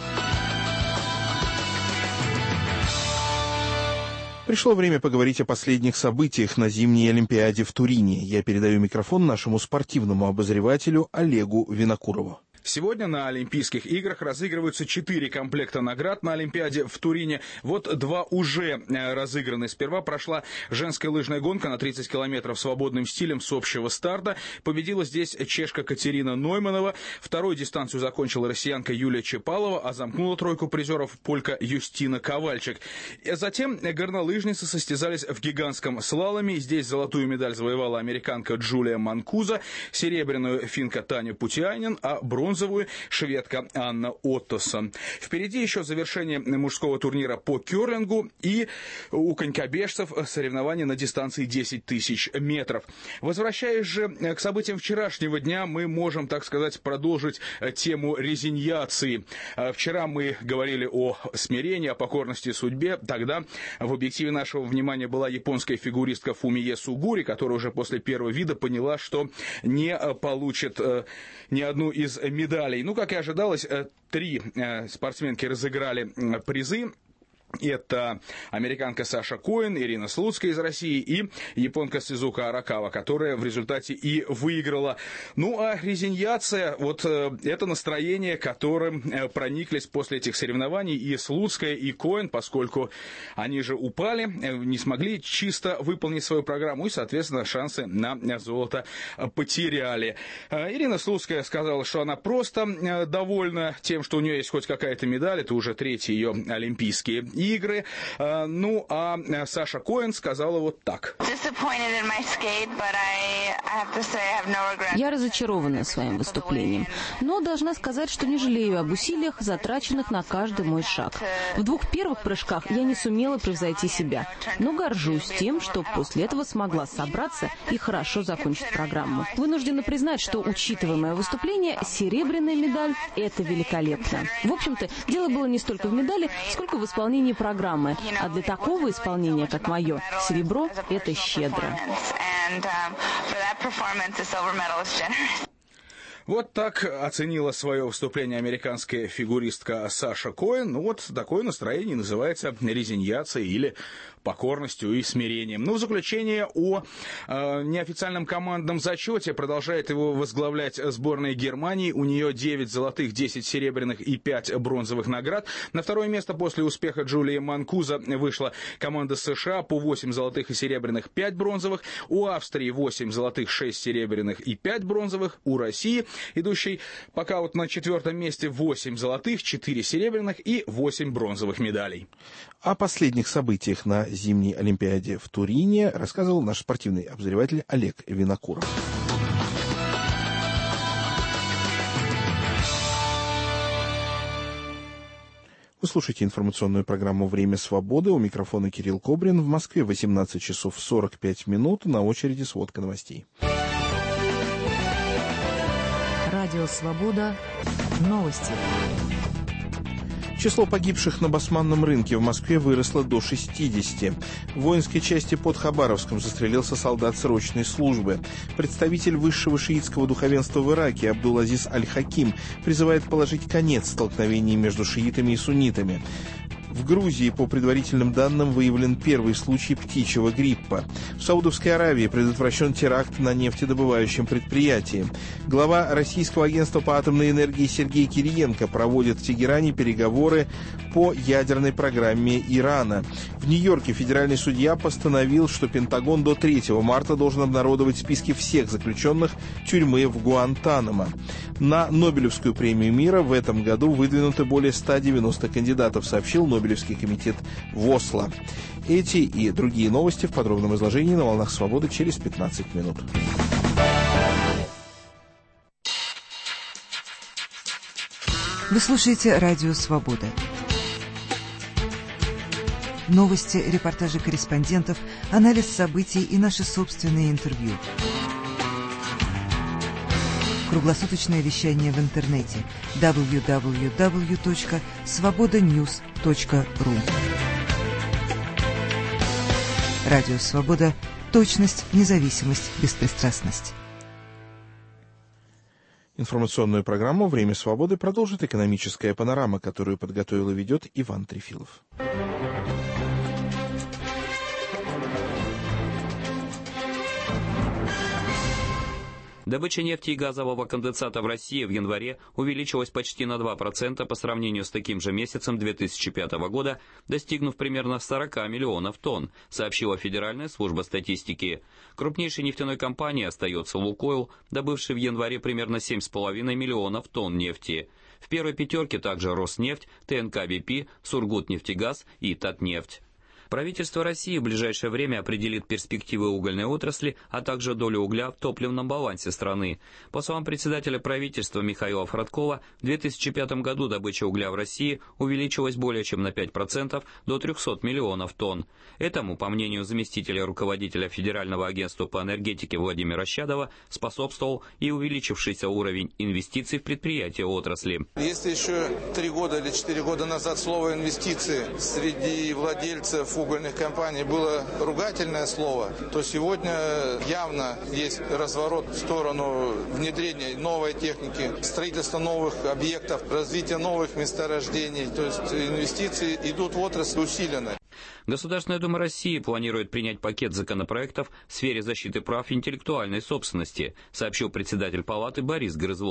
Пришло время поговорить о последних событиях на зимней Олимпиаде в Турине. Я передаю микрофон нашему спортивному обозревателю Олегу Винокурову. Сегодня на Олимпийских играх разыгрываются 4 комплекта наград на Олимпиаде в Турине. Вот 2 уже разыграны. Сперва прошла женская лыжная гонка на 30 километров свободным стилем с общего старта. Победила здесь чешка Катерина Нойманова. Вторую дистанцию закончила россиянка Юлия Чепалова, а замкнула тройку призеров полька Юстина Ковальчик. Затем горнолыжницы состязались в гигантском слаломе. Здесь золотую медаль завоевала американка Джулия Манкуза, серебряную финка Таня Путиайнен, а бронзовую шведка Анна Оттосон. Впереди еще завершение мужского турнира по керлингу и у конькобежцев соревнования на дистанции 10 тысяч метров. Возвращаясь же к событиям вчерашнего дня, мы можем, так сказать, продолжить тему резиньяции. Вчера мы говорили о смирении, о покорности судьбе. Тогда в объективе нашего внимания была японская фигуристка Фумие Сугури, которая уже после первого вида поняла, что не получит ни одну из медалей. Как и ожидалось, 3 спортсменки разыграли призы. Это американка Саша Коэн, Ирина Слуцкая из России и японка Сизука Аракава, которая в результате и выиграла. А резиньяция, вот это настроение, которым прониклись после этих соревнований и Слуцкая, и Коэн, поскольку они же упали, не смогли чисто выполнить свою программу и, соответственно, шансы на золото потеряли. Ирина Слуцкая сказала, что она просто довольна тем, что у нее есть хоть какая-то медаль, это уже 3-й ее олимпийские игры. Ну, а Саша Коэн сказала вот так. Я разочарована своим выступлением, но должна сказать, что не жалею об усилиях, затраченных на каждый мой шаг. В 2 первых прыжках я не сумела превзойти себя, но горжусь тем, что после этого смогла собраться и хорошо закончить программу. Вынуждена признать, что, учитывая мое выступление, серебряная медаль – это великолепно. В общем-то, дело было не столько в медали, сколько в исполнении программы. А для такого исполнения, как мое, серебро – это щедро. Вот так оценила свое выступление американская фигуристка Саша Коэн. Ну вот такое настроение называется резиньяцией или покорностью и смирением. Ну, в заключение о неофициальном командном зачете. Продолжает его возглавлять сборная Германии. У нее 9 золотых, 10 серебряных и 5 бронзовых наград. На второе место после успеха Джулии Манкуза вышла команда США по 8 золотых и серебряных, 5 бронзовых. У Австрии 8 золотых, 6 серебряных и 5 бронзовых. У России, идущей пока вот на 4-м месте, 8 золотых, 4 серебряных и 8 бронзовых медалей. О последних событиях на зимней Олимпиаде в Турине рассказывал наш спортивный обозреватель Олег Винокуров. Вы слушаете информационную программу «Время свободы». У микрофона Кирилл Кобрин. В Москве 18 часов 45 минут. На очереди сводка новостей. Радио «Свобода». Новости. Число погибших на Басманном рынке в Москве выросло до 60. В воинской части под Хабаровском застрелился солдат срочной службы. Представитель высшего шиитского духовенства в Ираке Абдул-Азиз Аль-Хаким призывает положить конец столкновениям между шиитами и суннитами. В Грузии, по предварительным данным, выявлен первый случай птичьего гриппа. В Саудовской Аравии предотвращен теракт на нефтедобывающем предприятии. Глава Российского агентства по атомной энергии Сергей Кириенко проводит в Тегеране переговоры по ядерной программе Ирана. В Нью-Йорке федеральный судья постановил, что Пентагон до 3 марта должен обнародовать списки всех заключенных тюрьмы в Гуантанамо. На Нобелевскую премию мира в этом году выдвинуты более 190 кандидатов, сообщил Нобелевский комитет в Осло. Эти и другие новости в подробном изложении на «Волнах Свободы» через 15 минут. Вы слушаете «Радио Свобода». Новости, репортажи корреспондентов, анализ событий и наши собственные интервью. Круглосуточное вещание в интернете www.svobodanews.ru. Радио «Свобода». Точность, независимость, беспристрастность. Информационную программу «Время свободы» продолжит экономическая панорама, которую подготовил и ведет Иван Трефилов. Добыча нефти и газового конденсата в России в январе увеличилась почти на 2% по сравнению с таким же месяцем 2005 года, достигнув примерно 40 миллионов тонн, сообщила Федеральная служба статистики. Крупнейшей нефтяной компанией остается «Лукойл», добывший в январе примерно 7,5 миллионов тонн нефти. В первой пятерке также «Роснефть», ТНК-БП, «Сургутнефтегаз» и «Татнефть». Правительство России в ближайшее время определит перспективы угольной отрасли, а также долю угля в топливном балансе страны. По словам председателя правительства Михаила Фродкова, в 2005 году добыча угля в России увеличилась более чем на 5% до 300 миллионов тонн. Этому, по мнению заместителя руководителя Федерального агентства по энергетике Владимира Щадова, способствовал и увеличившийся уровень инвестиций в предприятия отрасли. Если еще 3 года или 4 года назад слово «инвестиции» среди владельцев угольных компаний было ругательное слово, то сегодня явно есть разворот в сторону внедрения новой техники, строительства новых объектов, развития новых месторождений. То есть инвестиции идут в отрасль усиленно. Государственная Дума России планирует принять пакет законопроектов в сфере защиты прав интеллектуальной собственности, сообщил председатель Палаты Борис Грызлов.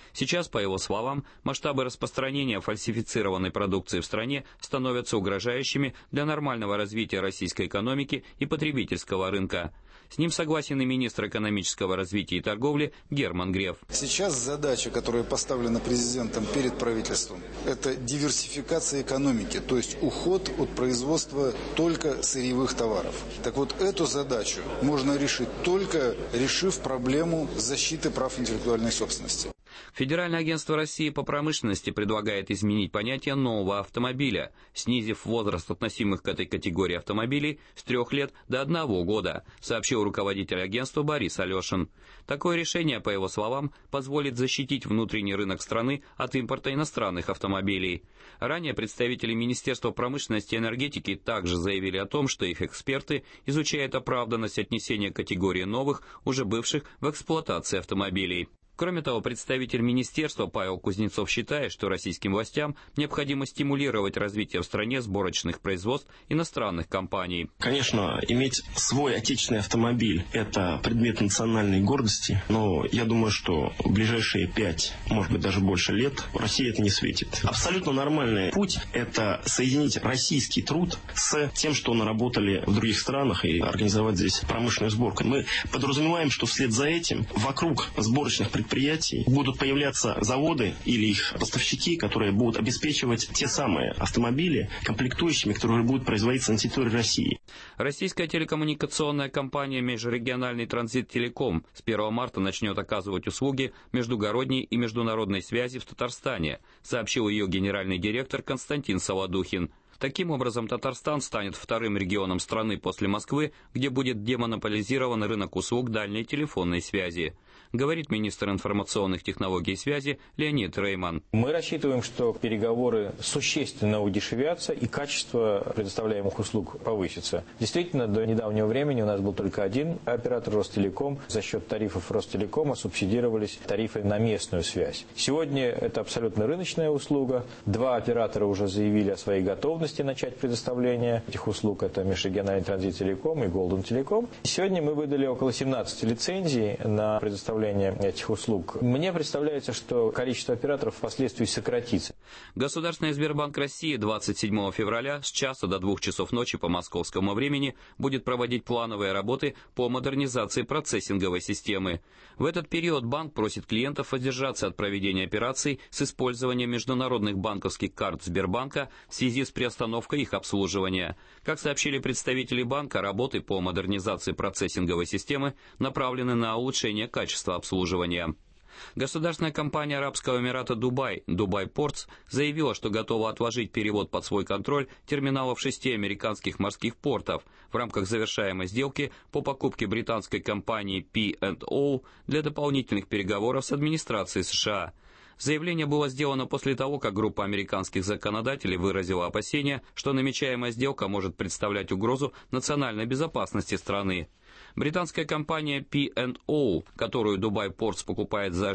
Сейчас, по его словам, масштабы распространения фальсифицированной продукции в стране становятся угрожающими для нормального развития российской экономики и потребительского рынка. С ним согласен и министр экономического развития и торговли Герман Греф. Сейчас задача, которая поставлена президентом перед правительством, это диверсификация экономики, то есть уход от производства только сырьевых товаров. Так вот, эту задачу можно решить только решив проблему защиты прав интеллектуальной собственности. Федеральное агентство России по промышленности предлагает изменить понятие нового автомобиля, снизив возраст относимых к этой категории автомобилей с 3 лет до 1 года, сообщил руководитель агентства Борис Алешин. Такое решение, по его словам, позволит защитить внутренний рынок страны от импорта иностранных автомобилей. Ранее представители Министерства промышленности и энергетики также заявили о том, что их эксперты изучают оправданность отнесения категории новых, уже бывших в эксплуатации автомобилей. Кроме того, представитель министерства Павел Кузнецов считает, что российским властям необходимо стимулировать развитие в стране сборочных производств иностранных компаний. Конечно, иметь свой отечественный автомобиль – это предмет национальной гордости, но я думаю, что в ближайшие 5, может быть даже больше лет России это не светит. Абсолютно нормальный путь – это соединить российский труд с тем, что наработали в других странах, и организовать здесь промышленную сборку. Мы подразумеваем, что вслед за этим вокруг сборочных предприятий будут появляться заводы или их поставщики, которые будут обеспечивать те самые автомобили комплектующими, которые будут производиться на территории России. Российская телекоммуникационная компания «Межрегиональный транзит Телеком» с 1 марта начнет оказывать услуги междугородней и международной связи в Татарстане, сообщил ее генеральный директор Константин Солодухин. Таким образом, Татарстан станет вторым регионом страны после Москвы, где будет демонополизирован рынок услуг дальней телефонной связи, говорит министр информационных технологий и связи Леонид Рейман. Мы рассчитываем, что переговоры существенно удешевятся и качество предоставляемых услуг повысится. Действительно, до недавнего времени у нас был только один оператор Ростелеком. За счет тарифов Ростелекома субсидировались тарифы на местную связь. Сегодня это абсолютно рыночная услуга. 2 оператора уже заявили о своей готовности начать предоставление этих услуг. Это Межрегиональный транзит Телеком и Голден Телеком. Сегодня мы выдали около 17 лицензий на предоставление этих услуг. Мне представляется, что количество операторов впоследствии сократится. Государственный Сбербанк России 27 февраля с часа до 2 часов ночи по московскому времени будет проводить плановые работы по модернизации процессинговой системы. В этот период банк просит клиентов воздержаться от проведения операций с использованием международных банковских карт Сбербанка в связи с приостановкой их обслуживания. Как сообщили представители банка, работы по модернизации процессинговой системы направлены на улучшение качества обслуживания. Государственная компания Арабского Эмирата Дубай, Dubai Ports, заявила, что готова отложить перевод под свой контроль терминалов 6 американских морских портов в рамках завершаемой сделки по покупке британской компании P&O для дополнительных переговоров с администрацией США. Заявление было сделано после того, как группа американских законодателей выразила опасения, что намечаемая сделка может представлять угрозу национальной безопасности страны. Британская компания P&O, которую Dubai Ports покупает за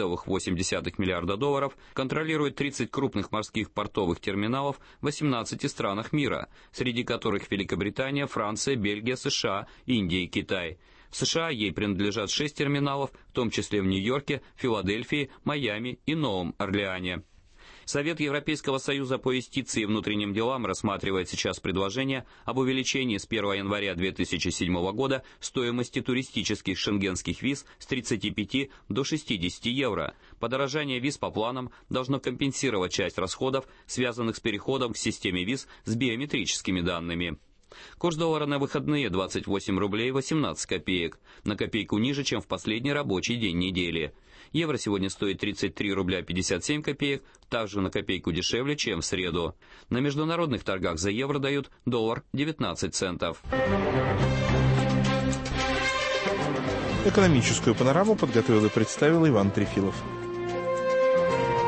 $6,8 миллиарда, контролирует 30 крупных морских портовых терминалов в 18 странах мира, среди которых Великобритания, Франция, Бельгия, США, Индия и Китай. В США ей принадлежат 6 терминалов, в том числе в Нью-Йорке, Филадельфии, Майами и Новом Орлеане. Совет Европейского союза по юстиции и внутренним делам рассматривает сейчас предложение об увеличении с 1 января 2007 года стоимости туристических шенгенских виз с 35 до 60 евро. Подорожание виз по планам должно компенсировать часть расходов, связанных с переходом к системе виз с биометрическими данными. Курс доллара на выходные 28 рублей 18 копеек, на копейку ниже, чем в последний рабочий день недели. Евро сегодня стоит 33 рубля 57 копеек, также на копейку дешевле, чем в среду. На международных торгах за евро дают доллар 19 центов. Экономическую панораму подготовил и представил Иван Трефилов.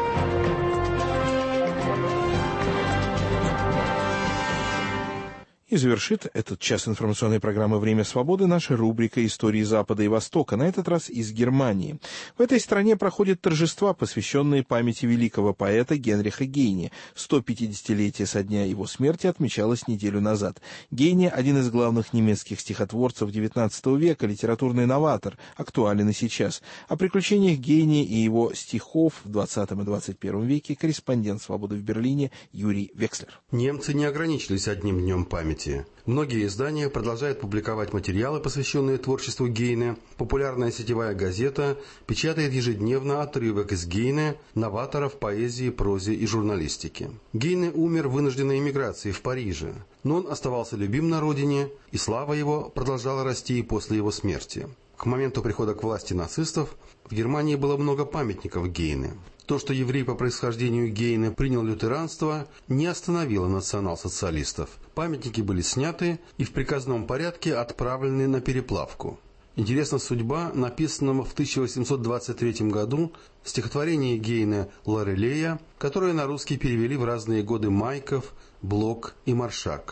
И И завершит этот час информационной программы «Время свободы» наша рубрика «Истории Запада и Востока», на этот раз из Германии. В этой стране проходят торжества, посвященные памяти великого поэта Генриха Гейне. 150-летие со дня его смерти отмечалось неделю назад. Гейне – один из главных немецких стихотворцев XIX века, литературный новатор, актуален и сейчас. О приключениях Гейне и его стихов в XX и XXI веке корреспондент «Свободы» в Берлине Юрий Векслер. Немцы не ограничились одним днем памяти. Многие издания продолжают публиковать материалы, посвященные творчеству Гейне. Популярная сетевая газета печатает ежедневно отрывок из Гейне, новатора в поэзии, прозе и журналистике. Гейне умер в вынужденной эмиграции в Париже, но он оставался любим на родине, и слава его продолжала расти и после его смерти. К моменту прихода к власти нацистов в Германии было много памятников Гейне. То, что еврей по происхождению Гейне принял лютеранство, не остановило национал-социалистов. Памятники были сняты и в приказном порядке отправлены на переплавку. Интересна судьба написанного в 1823 году стихотворения Гейне «Лорелея», которое на русский перевели в разные годы Майков, Блок и Маршак.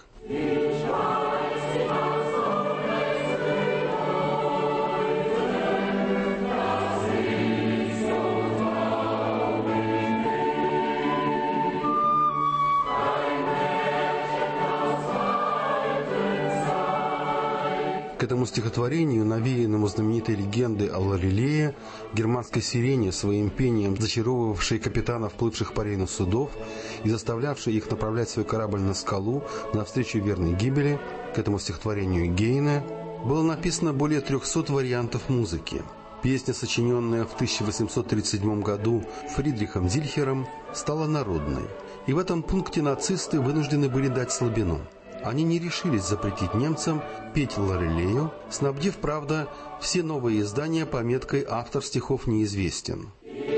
К этому стихотворению, навеянному знаменитой легендой о Лорелее, германской сирене, своим пением зачаровывавшей капитанов плывших по Рейну судов и заставлявшей их направлять свой корабль на скалу навстречу верной гибели, к этому стихотворению Гейне было написано более 300 вариантов музыки. Песня, сочиненная в 1837 году Фридрихом Зильхером, стала народной. И в этом пункте нацисты вынуждены были дать слабину. Они не решились запретить немцам петь Лорелею, снабдив, правда, все новые издания пометкой «Автор стихов неизвестен».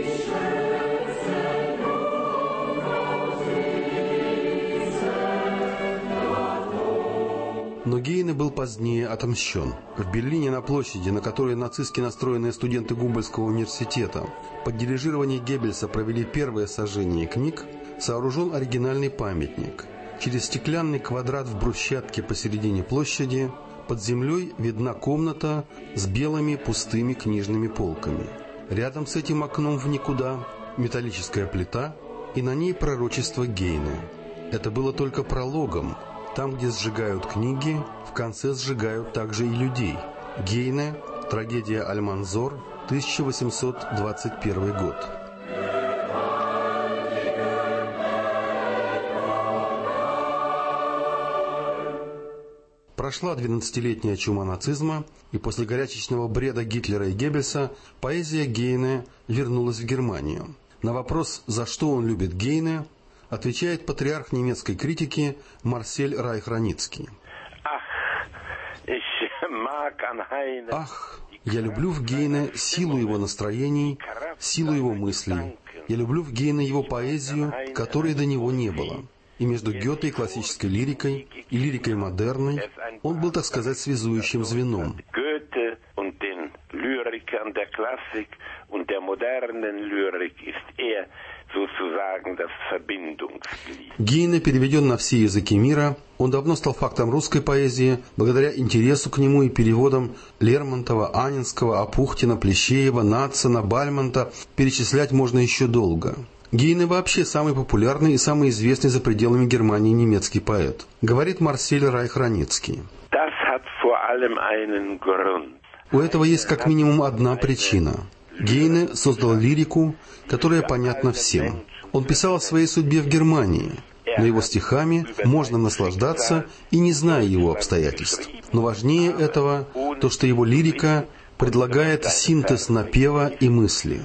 Но Гейне был позднее отомщен. В Берлине на площади, на которой нацистски настроенные студенты Гумбольдтского университета под дирижирование Геббельса провели первое сожжение книг, сооружен оригинальный памятник. Через стеклянный квадрат в брусчатке посередине площади под землей видна комната с белыми пустыми книжными полками. Рядом с этим окном в никуда металлическая плита, и на ней пророчество Гейне. Это было только прологом. Там, где сжигают книги, в конце сжигают также и людей. Гейне, трагедия Альманзор, 1821 год. Прошла 12-летняя чума нацизма, и после горячечного бреда Гитлера и Геббельса поэзия Гейне вернулась в Германию. На вопрос, за что он любит Гейне, отвечает патриарх немецкой критики Марсель Райх-Раницкий. Ах, я люблю в Гейне силу его настроений, силу его мыслей. Я люблю в Гейне его поэзию, которой до него не было. И между Гёте и классической лирикой, и лирикой модерной он был, так сказать, связующим звеном. Гейне переведен на все языки мира. Он давно стал фактом русской поэзии, благодаря интересу к нему и переводам Лермонтова, Анинского, Апухтина, Плещеева, Надсона, Бальмонта. Перечислять можно еще долго. Гейне вообще самый популярный и самый известный за пределами Германии немецкий поэт, говорит Марсель Райх-Раницкий. У этого есть как минимум одна причина. Гейне создал лирику, которая понятна всем. Он писал о своей судьбе в Германии, но его стихами можно наслаждаться и не зная его обстоятельств. Но важнее этого то, что его лирика предлагает синтез напева и мысли.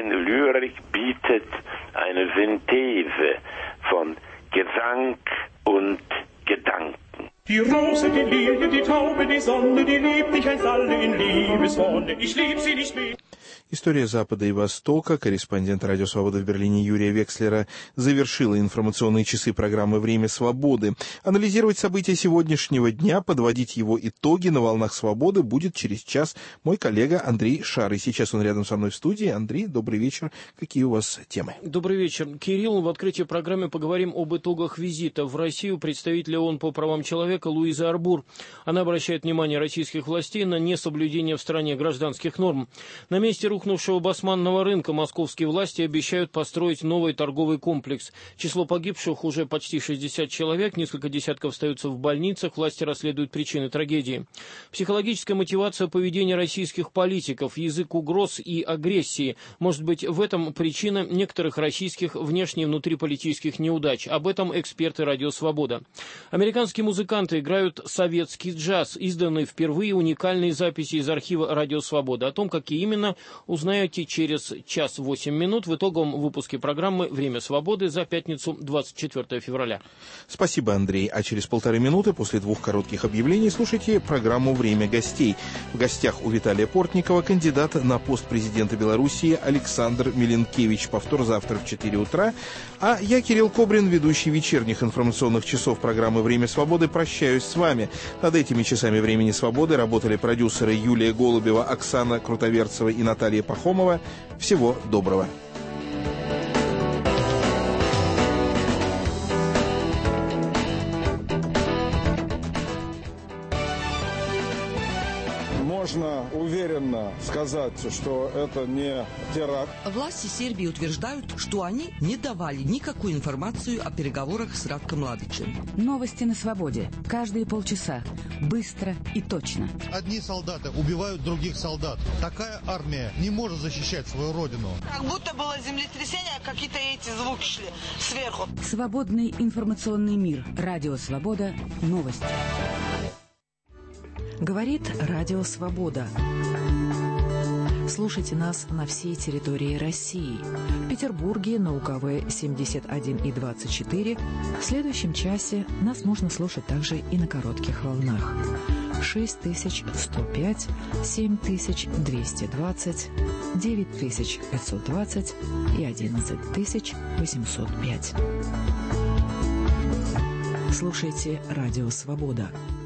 Eine Synthese von Gesang und Gedanken. Die Rose, die Lilie, die Taube, die Sonne, die liebt mich als alle in Liebeswonne. Ich lieb sie nicht mehr. История Запада и Востока, корреспондент «Радио Свобода» в Берлине Юрия Векслера, завершила информационные часы программы «Время свободы». Анализировать события сегодняшнего дня, подводить его итоги на волнах свободы будет через час мой коллега Андрей Шар. И сейчас он рядом со мной в студии. Андрей, добрый вечер. Какие у вас темы? Добрый вечер. Кирилл, в открытии программы поговорим об итогах визита в Россию представителя ООН по правам человека Луизы Арбур. Она обращает внимание российских властей на несоблюдение в стране гражданских норм. На месте рухнувшего басманного рынка московские власти обещают построить новый торговый комплекс. Число погибших уже почти 60 человек, несколько десятков остаются в больницах, власти расследуют причины трагедии. Психологическая мотивация поведения российских политиков, язык угроз и агрессии. Может быть, в этом причина некоторых российских внешне и внутриполитических неудач. Об этом эксперты «Радио Свобода». Американские музыканты играют советский джаз, изданный впервые уникальные записи из архива «Радио Свобода». О том, какие именно, узнаете через час 8 минут в итоговом выпуске программы «Время свободы» за пятницу 24 февраля. Спасибо, Андрей. А через 1,5 минуты после 2 коротких объявлений слушайте программу «Время гостей». В гостях у Виталия Портникова кандидат на пост президента Белоруссии Александр Миленкевич. Повтор завтра в 4 утра. А я, Кирилл Кобрин, ведущий вечерних информационных часов программы «Время свободы», прощаюсь с вами. Над этими часами «Времени свободы» работали продюсеры Юлия Голубева, Оксана Крутоверцева и Наталья Пахомова. Всего доброго. Можно уверенно сказать, что это не теракт. Власти Сербии утверждают, что они не давали никакую информацию о переговорах с Ратком Младичем. Новости на свободе. Каждые полчаса. Быстро и точно. Одни солдаты убивают других солдат. Такая армия не может защищать свою родину. Как будто было землетрясение, а какие-то эти звуки шли сверху. Свободный информационный мир. Радио Свобода. Новости. Говорит Радио Свобода. Слушайте нас на всей территории России. В Петербурге на УКВ 71 и 24. В следующем часе нас можно слушать также и на коротких волнах. 6105, 7220, 9520 и 11805. Слушайте Радио Свобода.